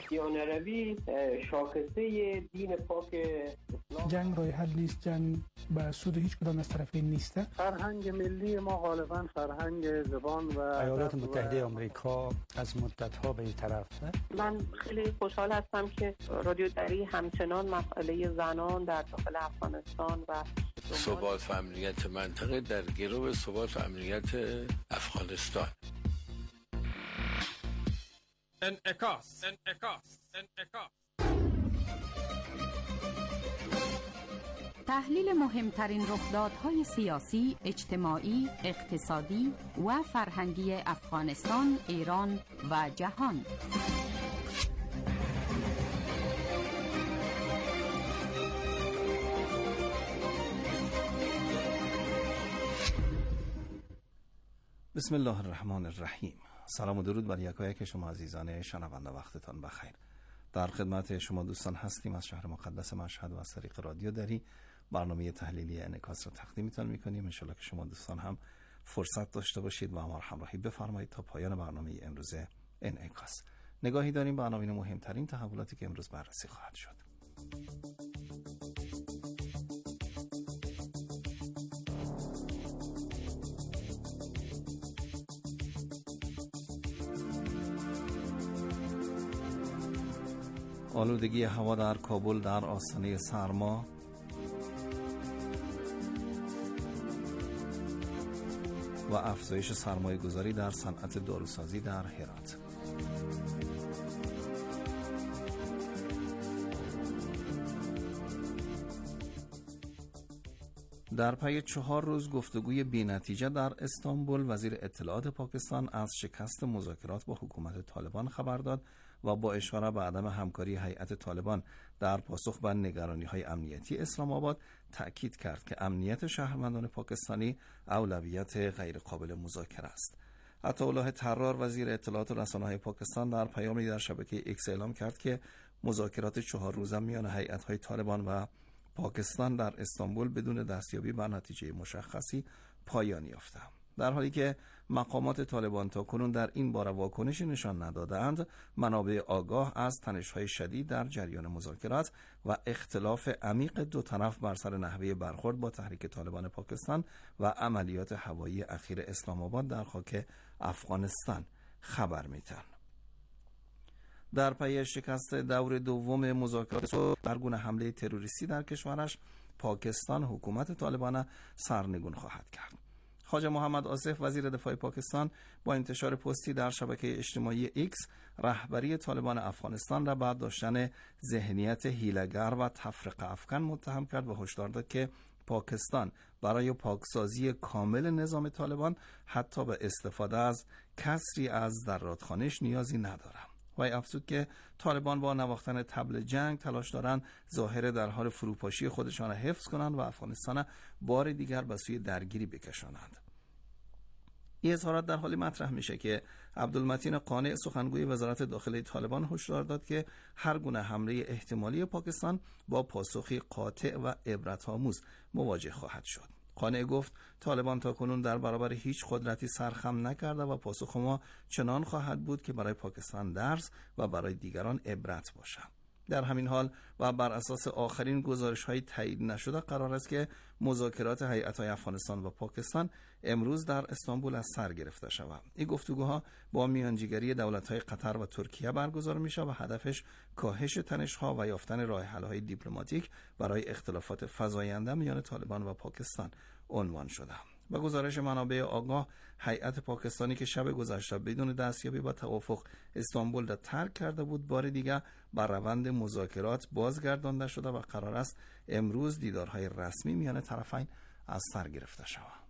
مسیحیانه روی شاخصه دین پاک اسلام. جنگ راه حل نیست، جنگ به سود هیچ کدام از طرفین نیست. فرهنگ ملی ما غالبا فرهنگ زبان و ایالات متحده آمریکا از مدت‌ها به این طرف. من خیلی خوشحال هستم که رادیو دری همچنان مسئله زنان در داخل افغانستان و ثبات و امنیت منطقه در گرو ثبات و امنیت افغانستان. انعکاس. تحلیل مهمترین رخدادهای سیاسی، اجتماعی، اقتصادی و فرهنگی افغانستان، ایران و جهان. بسم الله الرحمن الرحیم. سلام و درود بر یکایک شما عزیزان شنونده، وقتتان بخیر. در خدمت شما دوستان هستیم از شهر مقدس مشهد و از طریق رادیو دری برنامه تحلیلی انعکاس را تقدیمتان می‌کنیم. ان شاءالله که شما دوستان هم فرصت داشته باشید و ما را همراهی بفرمایید تا پایان برنامه امروز انعکاس. نگاهی داریم به عناوین مهمترین تحولاتی که امروز بررسی خواهد شد. آلودگی هوا در کابل در آستانه سرما، و افزایش سرمایه گذاری در صنعت داروسازی در هرات. در پی 4 روز گفتگوی بی‌نتیجه در استانبول، وزیر اطلاعات پاکستان از شکست مذاکرات با حکومت طالبان خبر داد و با اشاره به عدم همکاری هیئت طالبان در پاسخ به نگرانی‌های امنیتی اسلام آباد تأکید کرد که امنیت شهروندان پاکستانی اولویت غیر قابل مذاکره است. عطاالله طرار، وزیر اطلاعات و رسانه‌های پاکستان، در پیامی در شبکه ایکس اعلام کرد که مذاکرات 4 روزه میان هیئت‌های طالبان و پاکستان در استانبول بدون دستیابی به نتیجه مشخصی پایان یافته، در حالی که مقامات طالبان تاکنون در این باره واکنشی نشان ندادند. منابع آگاه از تنش‌های شدید در جریان مذاکرات و اختلاف عمیق دو طرف بر سر نحوه برخورد با تحریک طالبان پاکستان و عملیات هوایی اخیر اسلام آباد در خاک افغانستان خبر می‌دهند. در پی شکست دور دوم مذاکرات بر گونه حمله تروریستی در کشورش، پاکستان حکومت طالبان سرنگون خواهد کرد. خواجه محمد آصف، وزیر دفاع پاکستان، با انتشار پستی در شبکه اجتماعی ایکس رهبری طالبان افغانستان را بعد داشتن ذهنیت حیله‌گر و تفرقه افکن متهم کرد و هشدار داد که پاکستان برای پاکسازی کامل نظام طالبان حتی به استفاده از کسری از ذراتخانه‌اش نیازی ندارد. و افزود که طالبان با نواختن طبل جنگ تلاش دارند ظاهر در حال فروپاشی خودشان را حفظ کنند و افغانستان بار دیگر به سوی درگیری بکشانند. این اظهارات در حالی مطرح میشه که عبدالمتین قانع، سخنگوی وزارت داخلی طالبان، هشدار داد که هر گونه حمله احتمالی پاکستان با پاسخی قاطع و عبرت‌آموز مواجه خواهد شد. قانع گفت طالبان تاکنون در برابر هیچ قدرتی سرخم نکرده و پاسخ ما چنان خواهد بود که برای پاکستان درس و برای دیگران عبرت باشد. در همین حال و بر اساس آخرین گزارش‌های تایید نشده قرار است که مذاکرات هیئت‌های افغانستان و پاکستان امروز در استانبول از سر گرفته شود. این گفتگوها با میانجیگری دولت‌های قطر و ترکیه برگزار میشه و هدفش کاهش تنش‌ها و یافتن راه حل‌های دیپلماتیک برای اختلافات فزاینده میان طالبان و پاکستان عنوان شده. با گزارش منابع آگاه، هیئت پاکستانی که شب گذشته بدون دستیابی با توافق استانبول را ترک کرده بود، بار دیگر بر روند مذاکرات بازگردانده شده و قرار است امروز دیدارهای رسمی میان طرفین از سر گرفته شود.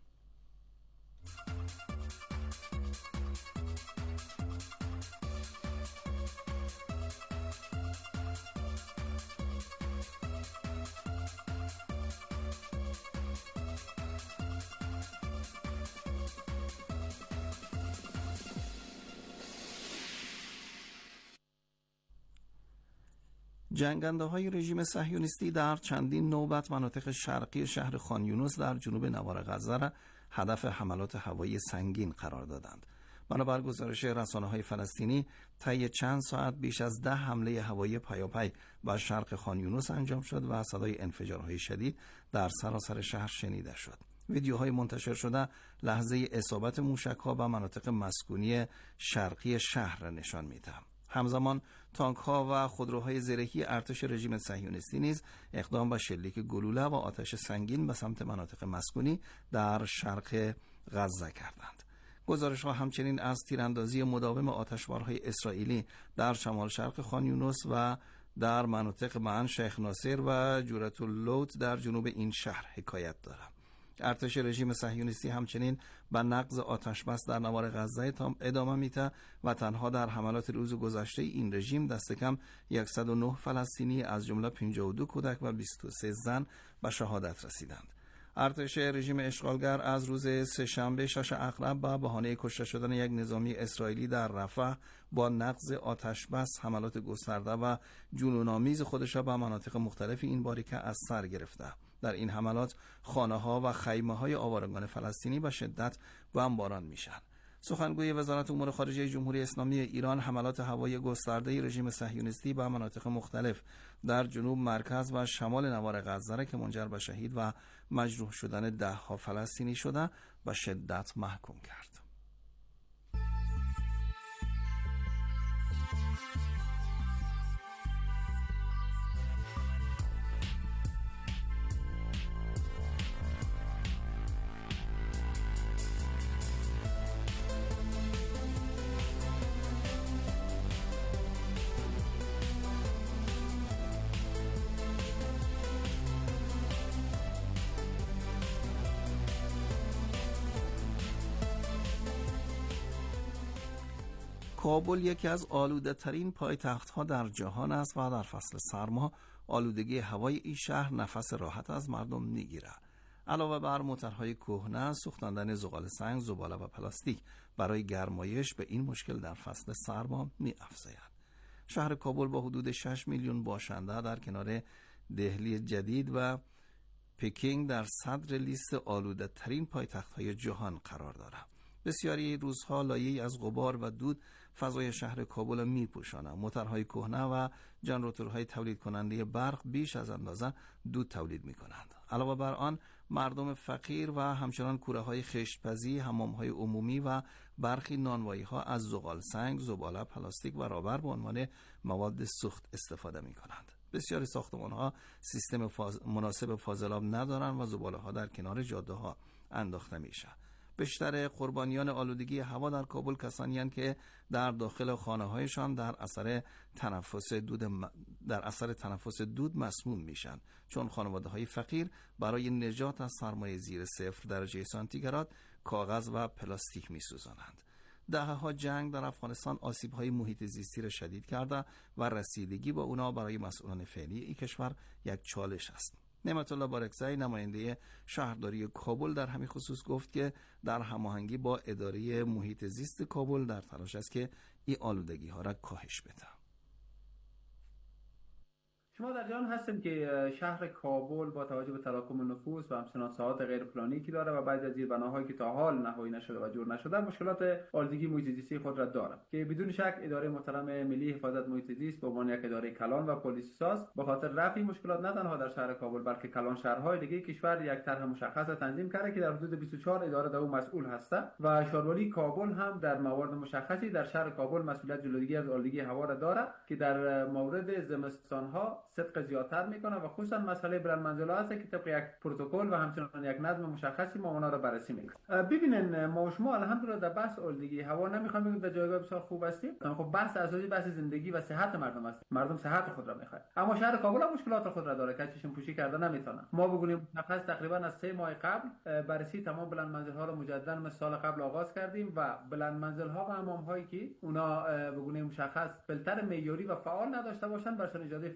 جنگنده‌های رژیم صهیونیستی در چندین نوبت مناطق شرقی شهر خان یونس در جنوب نوار غزه را هدف حملات هوایی سنگین قرار دادند. بنابر گزارش رسانه‌های فلسطینی طی چند ساعت بیش از 10 حمله هوایی پیاپی بر شرق خان یونس انجام شد و صدای انفجارهای شدید در سراسر شهر شنیده شد. ویدیوهای منتشر شده لحظه اصابت موشک‌ها به مناطق مسکونی شرقی شهر را نشان می‌دهد. همزمان تانک‌ها و خودروهای زرهی ارتش رژیم صهیونیستی نیز اقدام به شلیک گلوله و آتش سنگین به سمت مناطق مسکونی در شرق غزه کردند. گزارش‌ها همچنین از تیراندازی مداوم آتشبارهای اسرائیلی در شمال شرق خان یونس و در مناطق معن شیخ ناصر و جورت اللوت در جنوب این شهر حکایت دارد. ارتش رژیم صهیونیستی همچنین به نقض آتشبس در نوار غزه ادامه میده و تنها در حملات روز گذشته این رژیم دست کم 109 فلسطینی از جمله 52 کودک و 23 زن به شهادت رسیدند. ارتش رژیم اشغالگر از روز سه‌شنبه 6 اغرب به بهانه کشته شدن یک نظامی اسرائیلی در رفح با نقض آتشبس حملات گسترده و جنون‌آمیز خودش را به مناطق مختلف این باریکه از سر گرفته. در این حملات خانه‌ها و خیمه‌های آوارگان فلسطینی به شدت بمباران میشن. سخنگوی وزارت امور خارجه جمهوری اسلامی ایران حملات هوایی گسترده رژیم صهیونیستی به مناطق مختلف در جنوب، مرکز و شمال نوار غزه که منجر به شهید و مجروح شدن ده‌ها فلسطینی شده به شدت محکوم کرد. کابل یکی از آلوده ترین پایتخت‌ها در جهان است و در فصل سرما آلودگی هوای این شهر نفس راحت از مردم میگیره. علاوه بر موترهای کهنه، سوختاندن زغال سنگ، زباله و پلاستیک برای گرمایش به این مشکل در فصل سرما می‌افزاید. شهر کابل با حدود 6 میلیون باشنده در کنار دهلی جدید و پکینگ در صدر لیست آلوده ترین پایتخت‌های جهان قرار دارد. بسیاری روزها لایه‌ای از غبار و دود فضای شهر کابل می‌پوشانند. موترهای کهنه و ژنراتورهای تولید کننده برق بیش از اندازه دود تولید می‌کنند. علاوه بر آن مردم فقیر و همچنان کوره‌های خشت‌پزی، حمام‌های عمومی و برخی نانوایی‌ها از زغال سنگ، زباله، پلاستیک و رابر به عنوان مواد سوخت استفاده می‌کنند. بسیاری ساختمان‌ها سیستم مناسب فاضلاب ندارند و زباله‌ها در کنار جاده‌ها انداخته می‌شوند. بیشتر قربانیان آلودگی هوا در کابل کسانی هستند که در داخل خانه‌هایشان در اثر تنفس دود مسموم میشن، چون خانواده‌های فقیر برای نجات از سرمایه زیر 0 درجه سانتیگراد کاغذ و پلاستیک می‌سوزانند. دهه‌ها جنگ در افغانستان آسیب‌های محیط زیستی را شدید کرده و رسیدگی با اونا برای مسئولان فعلی این کشور یک چالش است. نعمت الله بارکزئی نماینده شهرداری کابل در همین خصوص گفت که در هماهنگی با اداره محیط زیست کابل در تلاش است که این آلودگی ها را کاهش بده. شما در جهان هستیم که شهر کابل با توجه به تراکم نفوس و همچنان ساحات غیر پلانی که داره و بعضی از زیربناهای که تا حال نهایی نشده و جور نشده مشکلات آلودگی محیط زیستی خود را دارد که بدون شک اداره محترم ملی حفاظت محیط زیست به عنوان یک اداره کلان و پلیسی ساز به خاطر رفع مشکلات نه تنها در شهر کابل بلکه کلان شهرهای دیگه کشور یک طرح مشخص تنظیم کرده که در حدود 24 اداره در اون مسئول هستند و شهرداری کابل هم در موارد مشخصی در شهر کابل مسئولیت جلوگیری از آلودگی هوا را دارد که در مورد زمستان‌ها صدق زیادتر میکنه و خصوصا مسئله بلندمنزل‌ها هست که طبق یک پروتکل و همچنان یک نظم مشخصی ما اونا رو بررسی میکنیم. ببینن ما شما الحمدلله در بحث آلودگی هوا نمیخوام بگیم در جایگاه بسیار خوب هستیم. خب بحث اساسی بحث زندگی و صحت مردم است. مردم صحت خود را میخواد. اما شهر کابل هم مشکلات خود را داره که چشم پوشی کرده نمیتونه. ما بگونیم مشخص تقریبا از 3 ماه قبل بررسی تمام بلندمنزل‌ها رو مجددا مثل سال قبل آغاز کردیم و بلندمنزل‌ها و حمام‌هایی که اونا بگونیم مشخص فیلتر معیاری و فعال نداشته باشن برشان اجازه فعالیت داده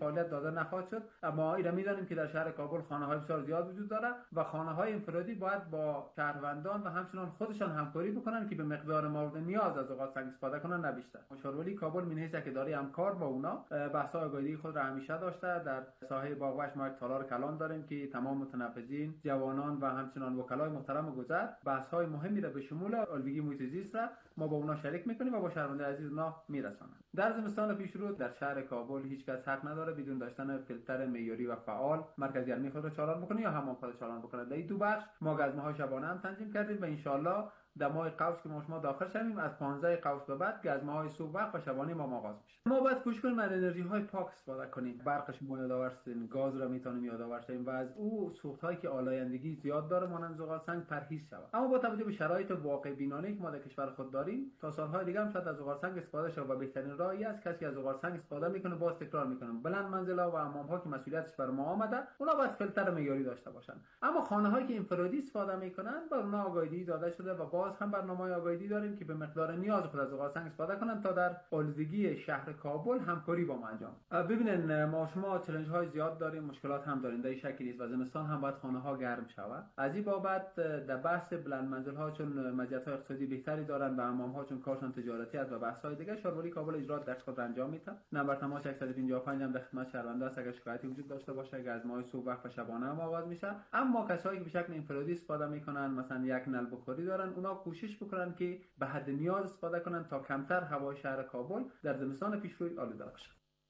استفاده نخواهد شد. اما اینا می‌دانیم که در شهر کابل خانه‌های بسیار زیاد وجود داره و خانه‌های انفرادی باید با شهروندان و همچنان خودشان همکاری بکنن که به مقدار مورد نیاز از زغال سنگ استفاده کنن، نه بیشتر. مشاور کابل می‌نویسه که داره همکار با اونا بحث‌های آگاهی خود را همیشه داشته. در ساحه باغوش ما یک تالار کلان داریم که تمام متنفذین، جوانان و همچنان وکلای محترم گذر بحث‌های مهمی را به شمول آلودگی محیط زیست را ما با اونا شریک می‌کنیم و با شهروندان عزیز اونا می‌رسانیم. در زمستان پیشرو در شهر کابل هیچ کس حق نداره بدون داشتن فیلتر معیاری و فعال مرکز گرمی خود را چالان بکنه یا حمام خود را چالان بکنه. در این دو بخش ما گزمه‌های شبانه هم تنظیم کردیم و ان شاءالله در ماه قوس که ما شما داخل شویم از 15 قوس به بعد گزمه‌های صبح وقت و شبانه ما آغاز میشه. ما باید کوشش کنیم از انرژی‌های پاک استفاده کنیم. برقش ما یادآور هستیم، گاز را میتونیم یادآور شیم و از او سوخت‌هایی که آلایندگی زیاد داره مانند زغال سنگ پرهیز شود. اما با توجه به شرایط واقع بینانه که ما در کشور خود داریم تا سال‌های دیگه هم شاید از زغال سنگ استفاده شه و بهترین راهی است کسی از زغال سنگ استفاده میکنه باز تکرار میکنه. بلند منزلا و حمام‌ها که مسئولیتش بر ما آمده اونا باید فیلتر معیاری داشته باشن. اما خانه‌هایی که انفرادی استفاده میکنن با اونا آگاهی داده شده و باز هم برنامه‌های آگاهی داریم که به مقدار نیاز خود از زغال سنگ استفاده کنن تا در آلودگی شهر کابل همکاری با ما انجام. ببینن ما شما چالش‌های زیاد داریم، مشکلات هم داریم، در این شکلی است و زمستان هم باید خانه‌ها گرم شود. از این بابت در بحث بلند منزل‌ها چون مزیت‌های اقتصادی بهتری دارن و حمام‌ها چون کارشان تجارتی است و بحث‌های دیگه شهربانی کابل اجرات در خود انجام میده. نمبر تماس 155 هم در خدمت شهرونده است اگر شکایتی وجود داشته باشه گزمه‌های صبح وقت و شبانه هم آغاز میشه. اما کسایی که به شکل انفرادی استفاده میکنن مثلا یک نل بخاری دارن اونا کوشش بکنن که به حد نیاز استفاده کنن تا کمتر هوای شهر کابل در زمستان پیشروی آلوده باشه.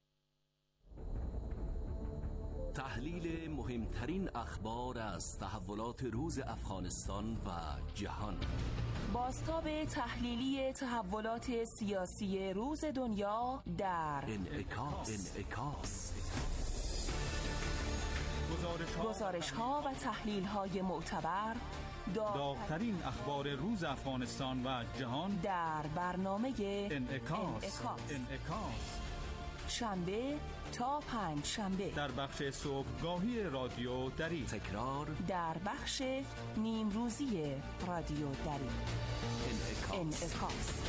تحلیل مهمترین اخبار از تحولات روز افغانستان و جهان. بازتاب تحلیلی تحولات سیاسی روز دنیا در انعکاس. گزارش‌ها و تحلیل‌های معتبر داغ‌ترین اخبار روز افغانستان و جهان در برنامه انعکاس. شنبه تا پنج شنبه در بخش صبحگاهی رادیو دری، تکرار در بخش نیم روزی رادیو دری. انعکاس.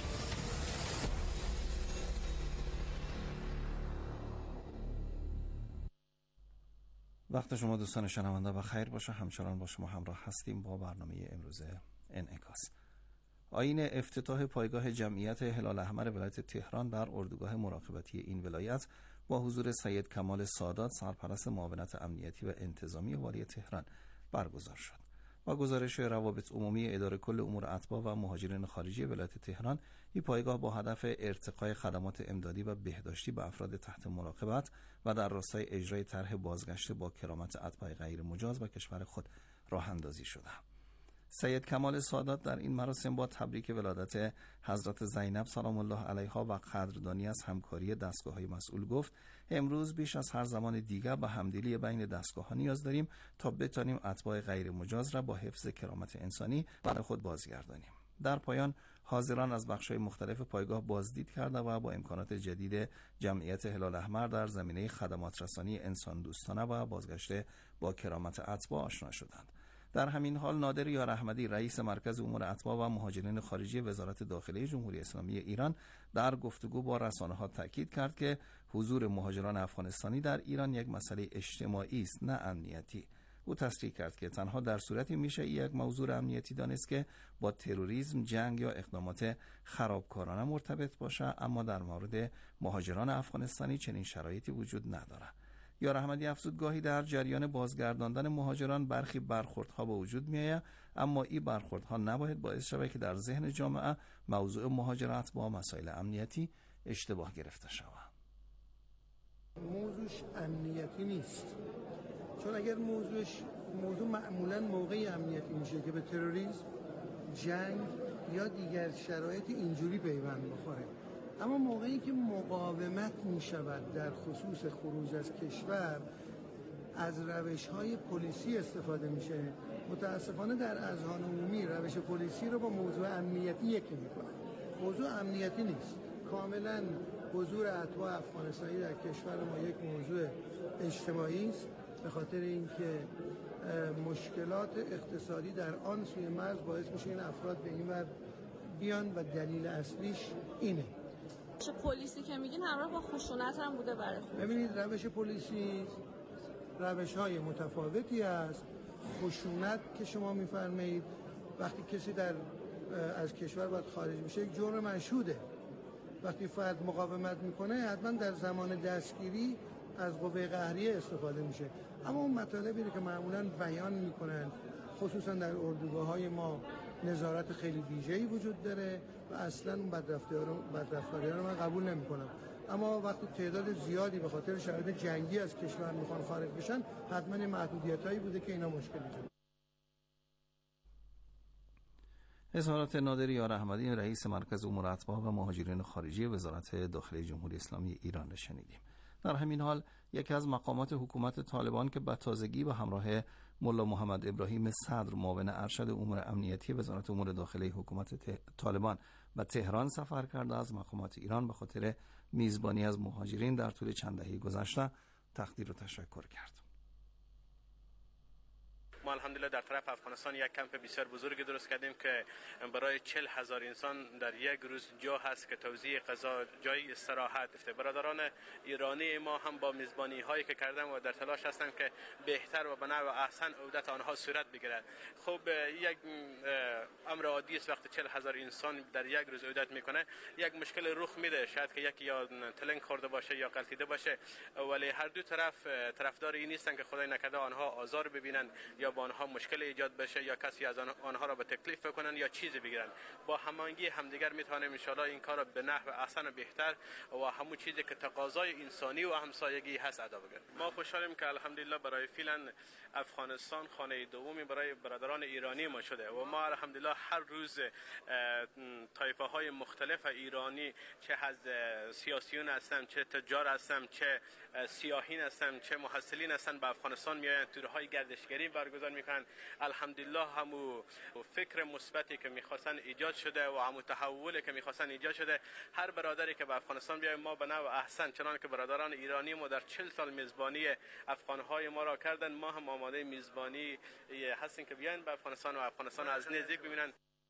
وقت شما دوستان شنونده بخیر باشه. همچنان با شما همراه هستیم با برنامه امروز انعکاس. آیین افتتاح پایگاه جمعیت هلال احمر ولایت تهران در اردوگاه مراقبتی این ولایت با حضور سید کمال سادات سرپرست معاونت امنیتی و انتظامی والی تهران برگزار شد. با گزارش روابط عمومی اداره کل امور اتباع و مهاجرین خارجی ولایت تهران، این پایگاه با هدف ارتقای خدمات امدادی و بهداشتی به افراد تحت مراقبت و در راستای اجرای طرح بازگشت با کرامت اتباع غیر مجاز به کشور خود راه اندازی شده. سید کمال سادات در این مراسم با تبریک ولادت حضرت زینب سلام الله علیها و قدردانی از همکاری دستگاه‌های مسئول گفت: امروز بیش از هر زمان دیگر به همدلی بین دستگاه‌ها نیاز داریم تا بتانیم اتباع غیر مجاز را با حفظ کرامت انسانی برای خود بازگردانیم. در پایان حاضران از بخش‌های مختلف پایگاه بازدید کرده و با امکانات جدید جمعیت هلال احمر در زمینه خدمات رسانی انسان دوستانه و بازگشت با کرامت اتباع آشنا شدند. در همین حال نادر یار احمدی رئیس مرکز امور اتباع و مهاجرین خارجی وزارت داخلی جمهوری اسلامی ایران در گفتگو با رسانه‌ها تاکید کرد که حضور مهاجران افغانستانی در ایران یک مسئله اجتماعی است نه امنیتی. او تصریح کرد که تنها در صورتی میشه یک موضوع امنیتی دانست که با تروریسم، جنگ یا اقدامات خرابکارانه مرتبط باشه، اما در مورد مهاجران افغانستانی چنین شرایطی وجود نداره. یار احمدی افزود گاهی در جریان بازگرداندن مهاجران برخی برخوردها به وجود میآید، اما این برخوردها نباید باعث شود که در ذهن جامعه موضوع مهاجرت با مسائل امنیتی اشتباه گرفته شود. موضوعش امنیتی نیست، چون اگر موضوع معمولا موقعی امنیتی میشه که به تروریسم، جنگ یا دیگر شرایط اینجوری پیوند بخوره. اما موقعی که مقاومت می شود در خصوص خروج از کشور از روش‌های پلیسی استفاده میشه، متاسفانه در اذهان عمومی روش پلیسی رو با موضوع امنیتی یکی میکنه. موضوع امنیتی نیست، کاملا حضور اتباع افغانستانی در کشور ما یک موضوع اجتماعی است، به خاطر اینکه مشکلات اقتصادی در آن سوی مرز باعث میشه این افراد به این ور بیان و دلیل اصلیش اینه. پلیسی که میگین همراه با خشونت هم بوده برای خود؟ ببینید روش پلیسی روش‌های متفاوتی است. خشونت که شما می‌فرمایید وقتی کسی از کشور باید خارج بشه یک جرم مشهوده. وقتی فرد مقاومت میکنه حتما در زمان دستگیری از قوه قهریه استفاده میشه. اما اون مطالبی که معمولاً بیان میکنن خصوصا در اردوگاه‌های ما نظارت خیلی ویژه‌ای وجود داره و اصلاً اون بدرفتاری‌ها رو من قبول نمی‌کنم. اما وقتی تعداد زیادی به خاطر شرایط جنگی از کشور میخوان خارج بشن حتما محدودیتایی بوده که اینا مشکل میشه. اظهارات نادر یار احمدی رئیس مرکز امور اتباع و مهاجرین خارجی وزارت داخلی جمهوری اسلامی ایران را شنیدیم. در همین حال یکی از مقامات حکومت طالبان که به تازگی به همراه ملا محمد ابراهیم صدر معاون ارشد امور امنیتی وزارت امور داخلی حکومت طالبان به تهران سفر کرده از مقامات ایران به خاطر میزبانی از مهاجرین در طول چند دهه گذشته تقدیر و تشکر کرد. ما الحمدلله در طرف افغانستان یک کمپ بسیار بزرگی درست کردیم که برای 40,000 انسان در یک روز جا هست که توزیع غذا، جای استراحت افته. برادران ایرانی ما هم با میزبانی هایی که کردن و در تلاش هستند که بهتر و به نحو احسن عودت آنها صورت بگیرد. خب یک امر عادی است وقتی 40,000 انسان در یک روز عودت میکنه یک مشکل رخ میده، شاید که یکی یا تلنگ خورده باشه یا غلطیده باشه، ولی هر دو طرف طرفدار این نیستن که خدای نکرده آنها آزار ببینن یا با آنها مشکل ایجاد بشه یا کسی از آنها را به تکلیف بکنن یا چیزی بگیرن. با هماهنگی همدیگر میتونیم ان شاء الله این کار را به نحو احسن و بهتر و همون چیزی که تقاضای انسانی و همسایگی هست ادا بکنیم. ما خوشحالیم که الحمدلله برای فعلا افغانستان خانه دومی برای برادران ایرانی ما شده و ما الحمدلله هر روز طایفه های مختلف ایرانی چه از سیاسیون هستن، چه تجار هستن، چه سیاحین هستن، چه محصلین هستن به افغانستان میآیند، تورهای گردشگری برگزار میکنن. الحمدلله همو فکر مثبتی که میخواستن ایجاد شده و همو تحولی که میخواستن ایجاد شده. هر برادری که به افغانستان بیاید ما به نوع احسن چنان که برادران ایرانی ما در 40 سال میزبانی افغانهای ما را کردن، ما هم آماده میزبانی هستیم که بیاین به افغانستان و افغانستان از نزدیک ببینن.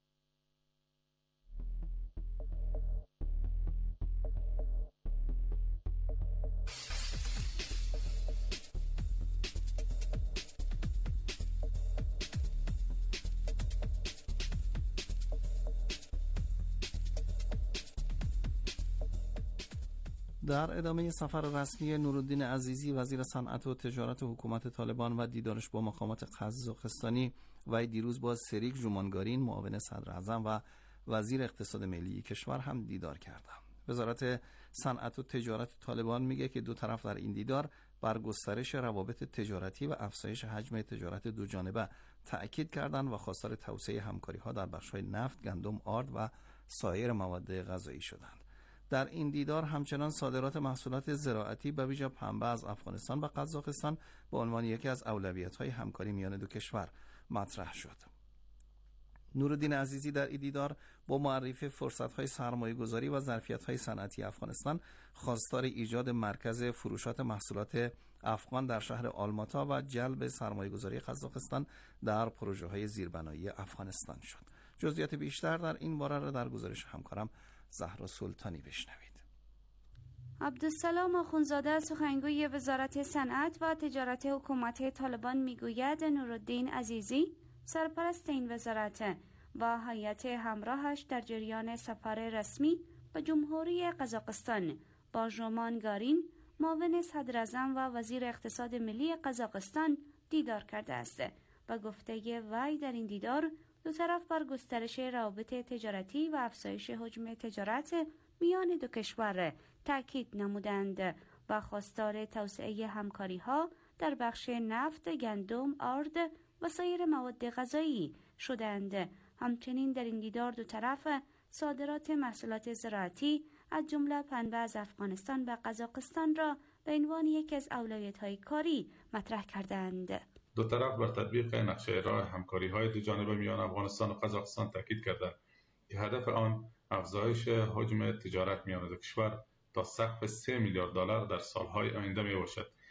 در ادامه سفر رسمی نورالدین عزیزی وزیر صنعت و تجارت حکومت طالبان و دیدارش با مقامات قزاقستانی و دیروز با سریک جومانگارین معاون صدر اعظم و وزیر اقتصاد ملی کشور هم دیدار کرد. وزارت صنعت و تجارت طالبان میگه که دو طرف در این دیدار بر گسترش روابط تجارتی و افزایش حجم تجارت دو جانبه تأکید کردند و خواستار توسعه همکاری‌ها در بخش‌های نفت، گندم، آرد و سایر مواد غذایی شدند. در این دیدار همچنان صادرات محصولات زراعتی به ویژه پنبه از افغانستان و قزاقستان به عنوان یکی از اولویت‌های همکاری میان دو کشور مطرح شد. نورالدین عزیزی در این دیدار با معرفی فرصت‌های سرمایه‌گذاری و ظرفیت‌های صنعتی افغانستان خواستار ایجاد مرکز فروشات محصولات افغان در شهر آلماتا و جلب سرمایه‌گذاری قزاقستان در پروژه‌های زیربنایی افغانستان شد. جزئیات بیشتر در این باره را در گزارش همکارم زهرا سلطانی بشنوید. عبدالسلام آخونزاده سخنگوی وزارت صنعت و تجارت حکومت طالبان میگوید نورالدین عزیزی سرپرست این وزارت و هیئت همراهش در جریان سفر رسمی به جمهوری قزاقستان با جومانگارین معاون صدر اعظم و وزیر اقتصاد ملی قزاقستان دیدار کرده است. به گفته وی در این دیدار دو طرف بر گسترش روابط تجارتی و افزایش حجم تجارت میان دو کشور تاکید نمودند و خواستار توسعه همکاری‌ها در بخش نفت، گندم، آرد و سایر مواد غذایی شدند. همچنین در این دیدار دو طرف صادرات محصولات زراعتی از جمله پنبه از افغانستان و قزاقستان را به عنوان یکی از اولویت‌های کاری مطرح کردند. دو طرف بر تطبیق نقشه راه همکاری‌های دو جانبه میان افغانستان و قزاقستان تاکید کردند که هدف آن افزایش حجم تجارت میان دو کشور تا سقف $3 میلیارد در سالهای آینده می باشد.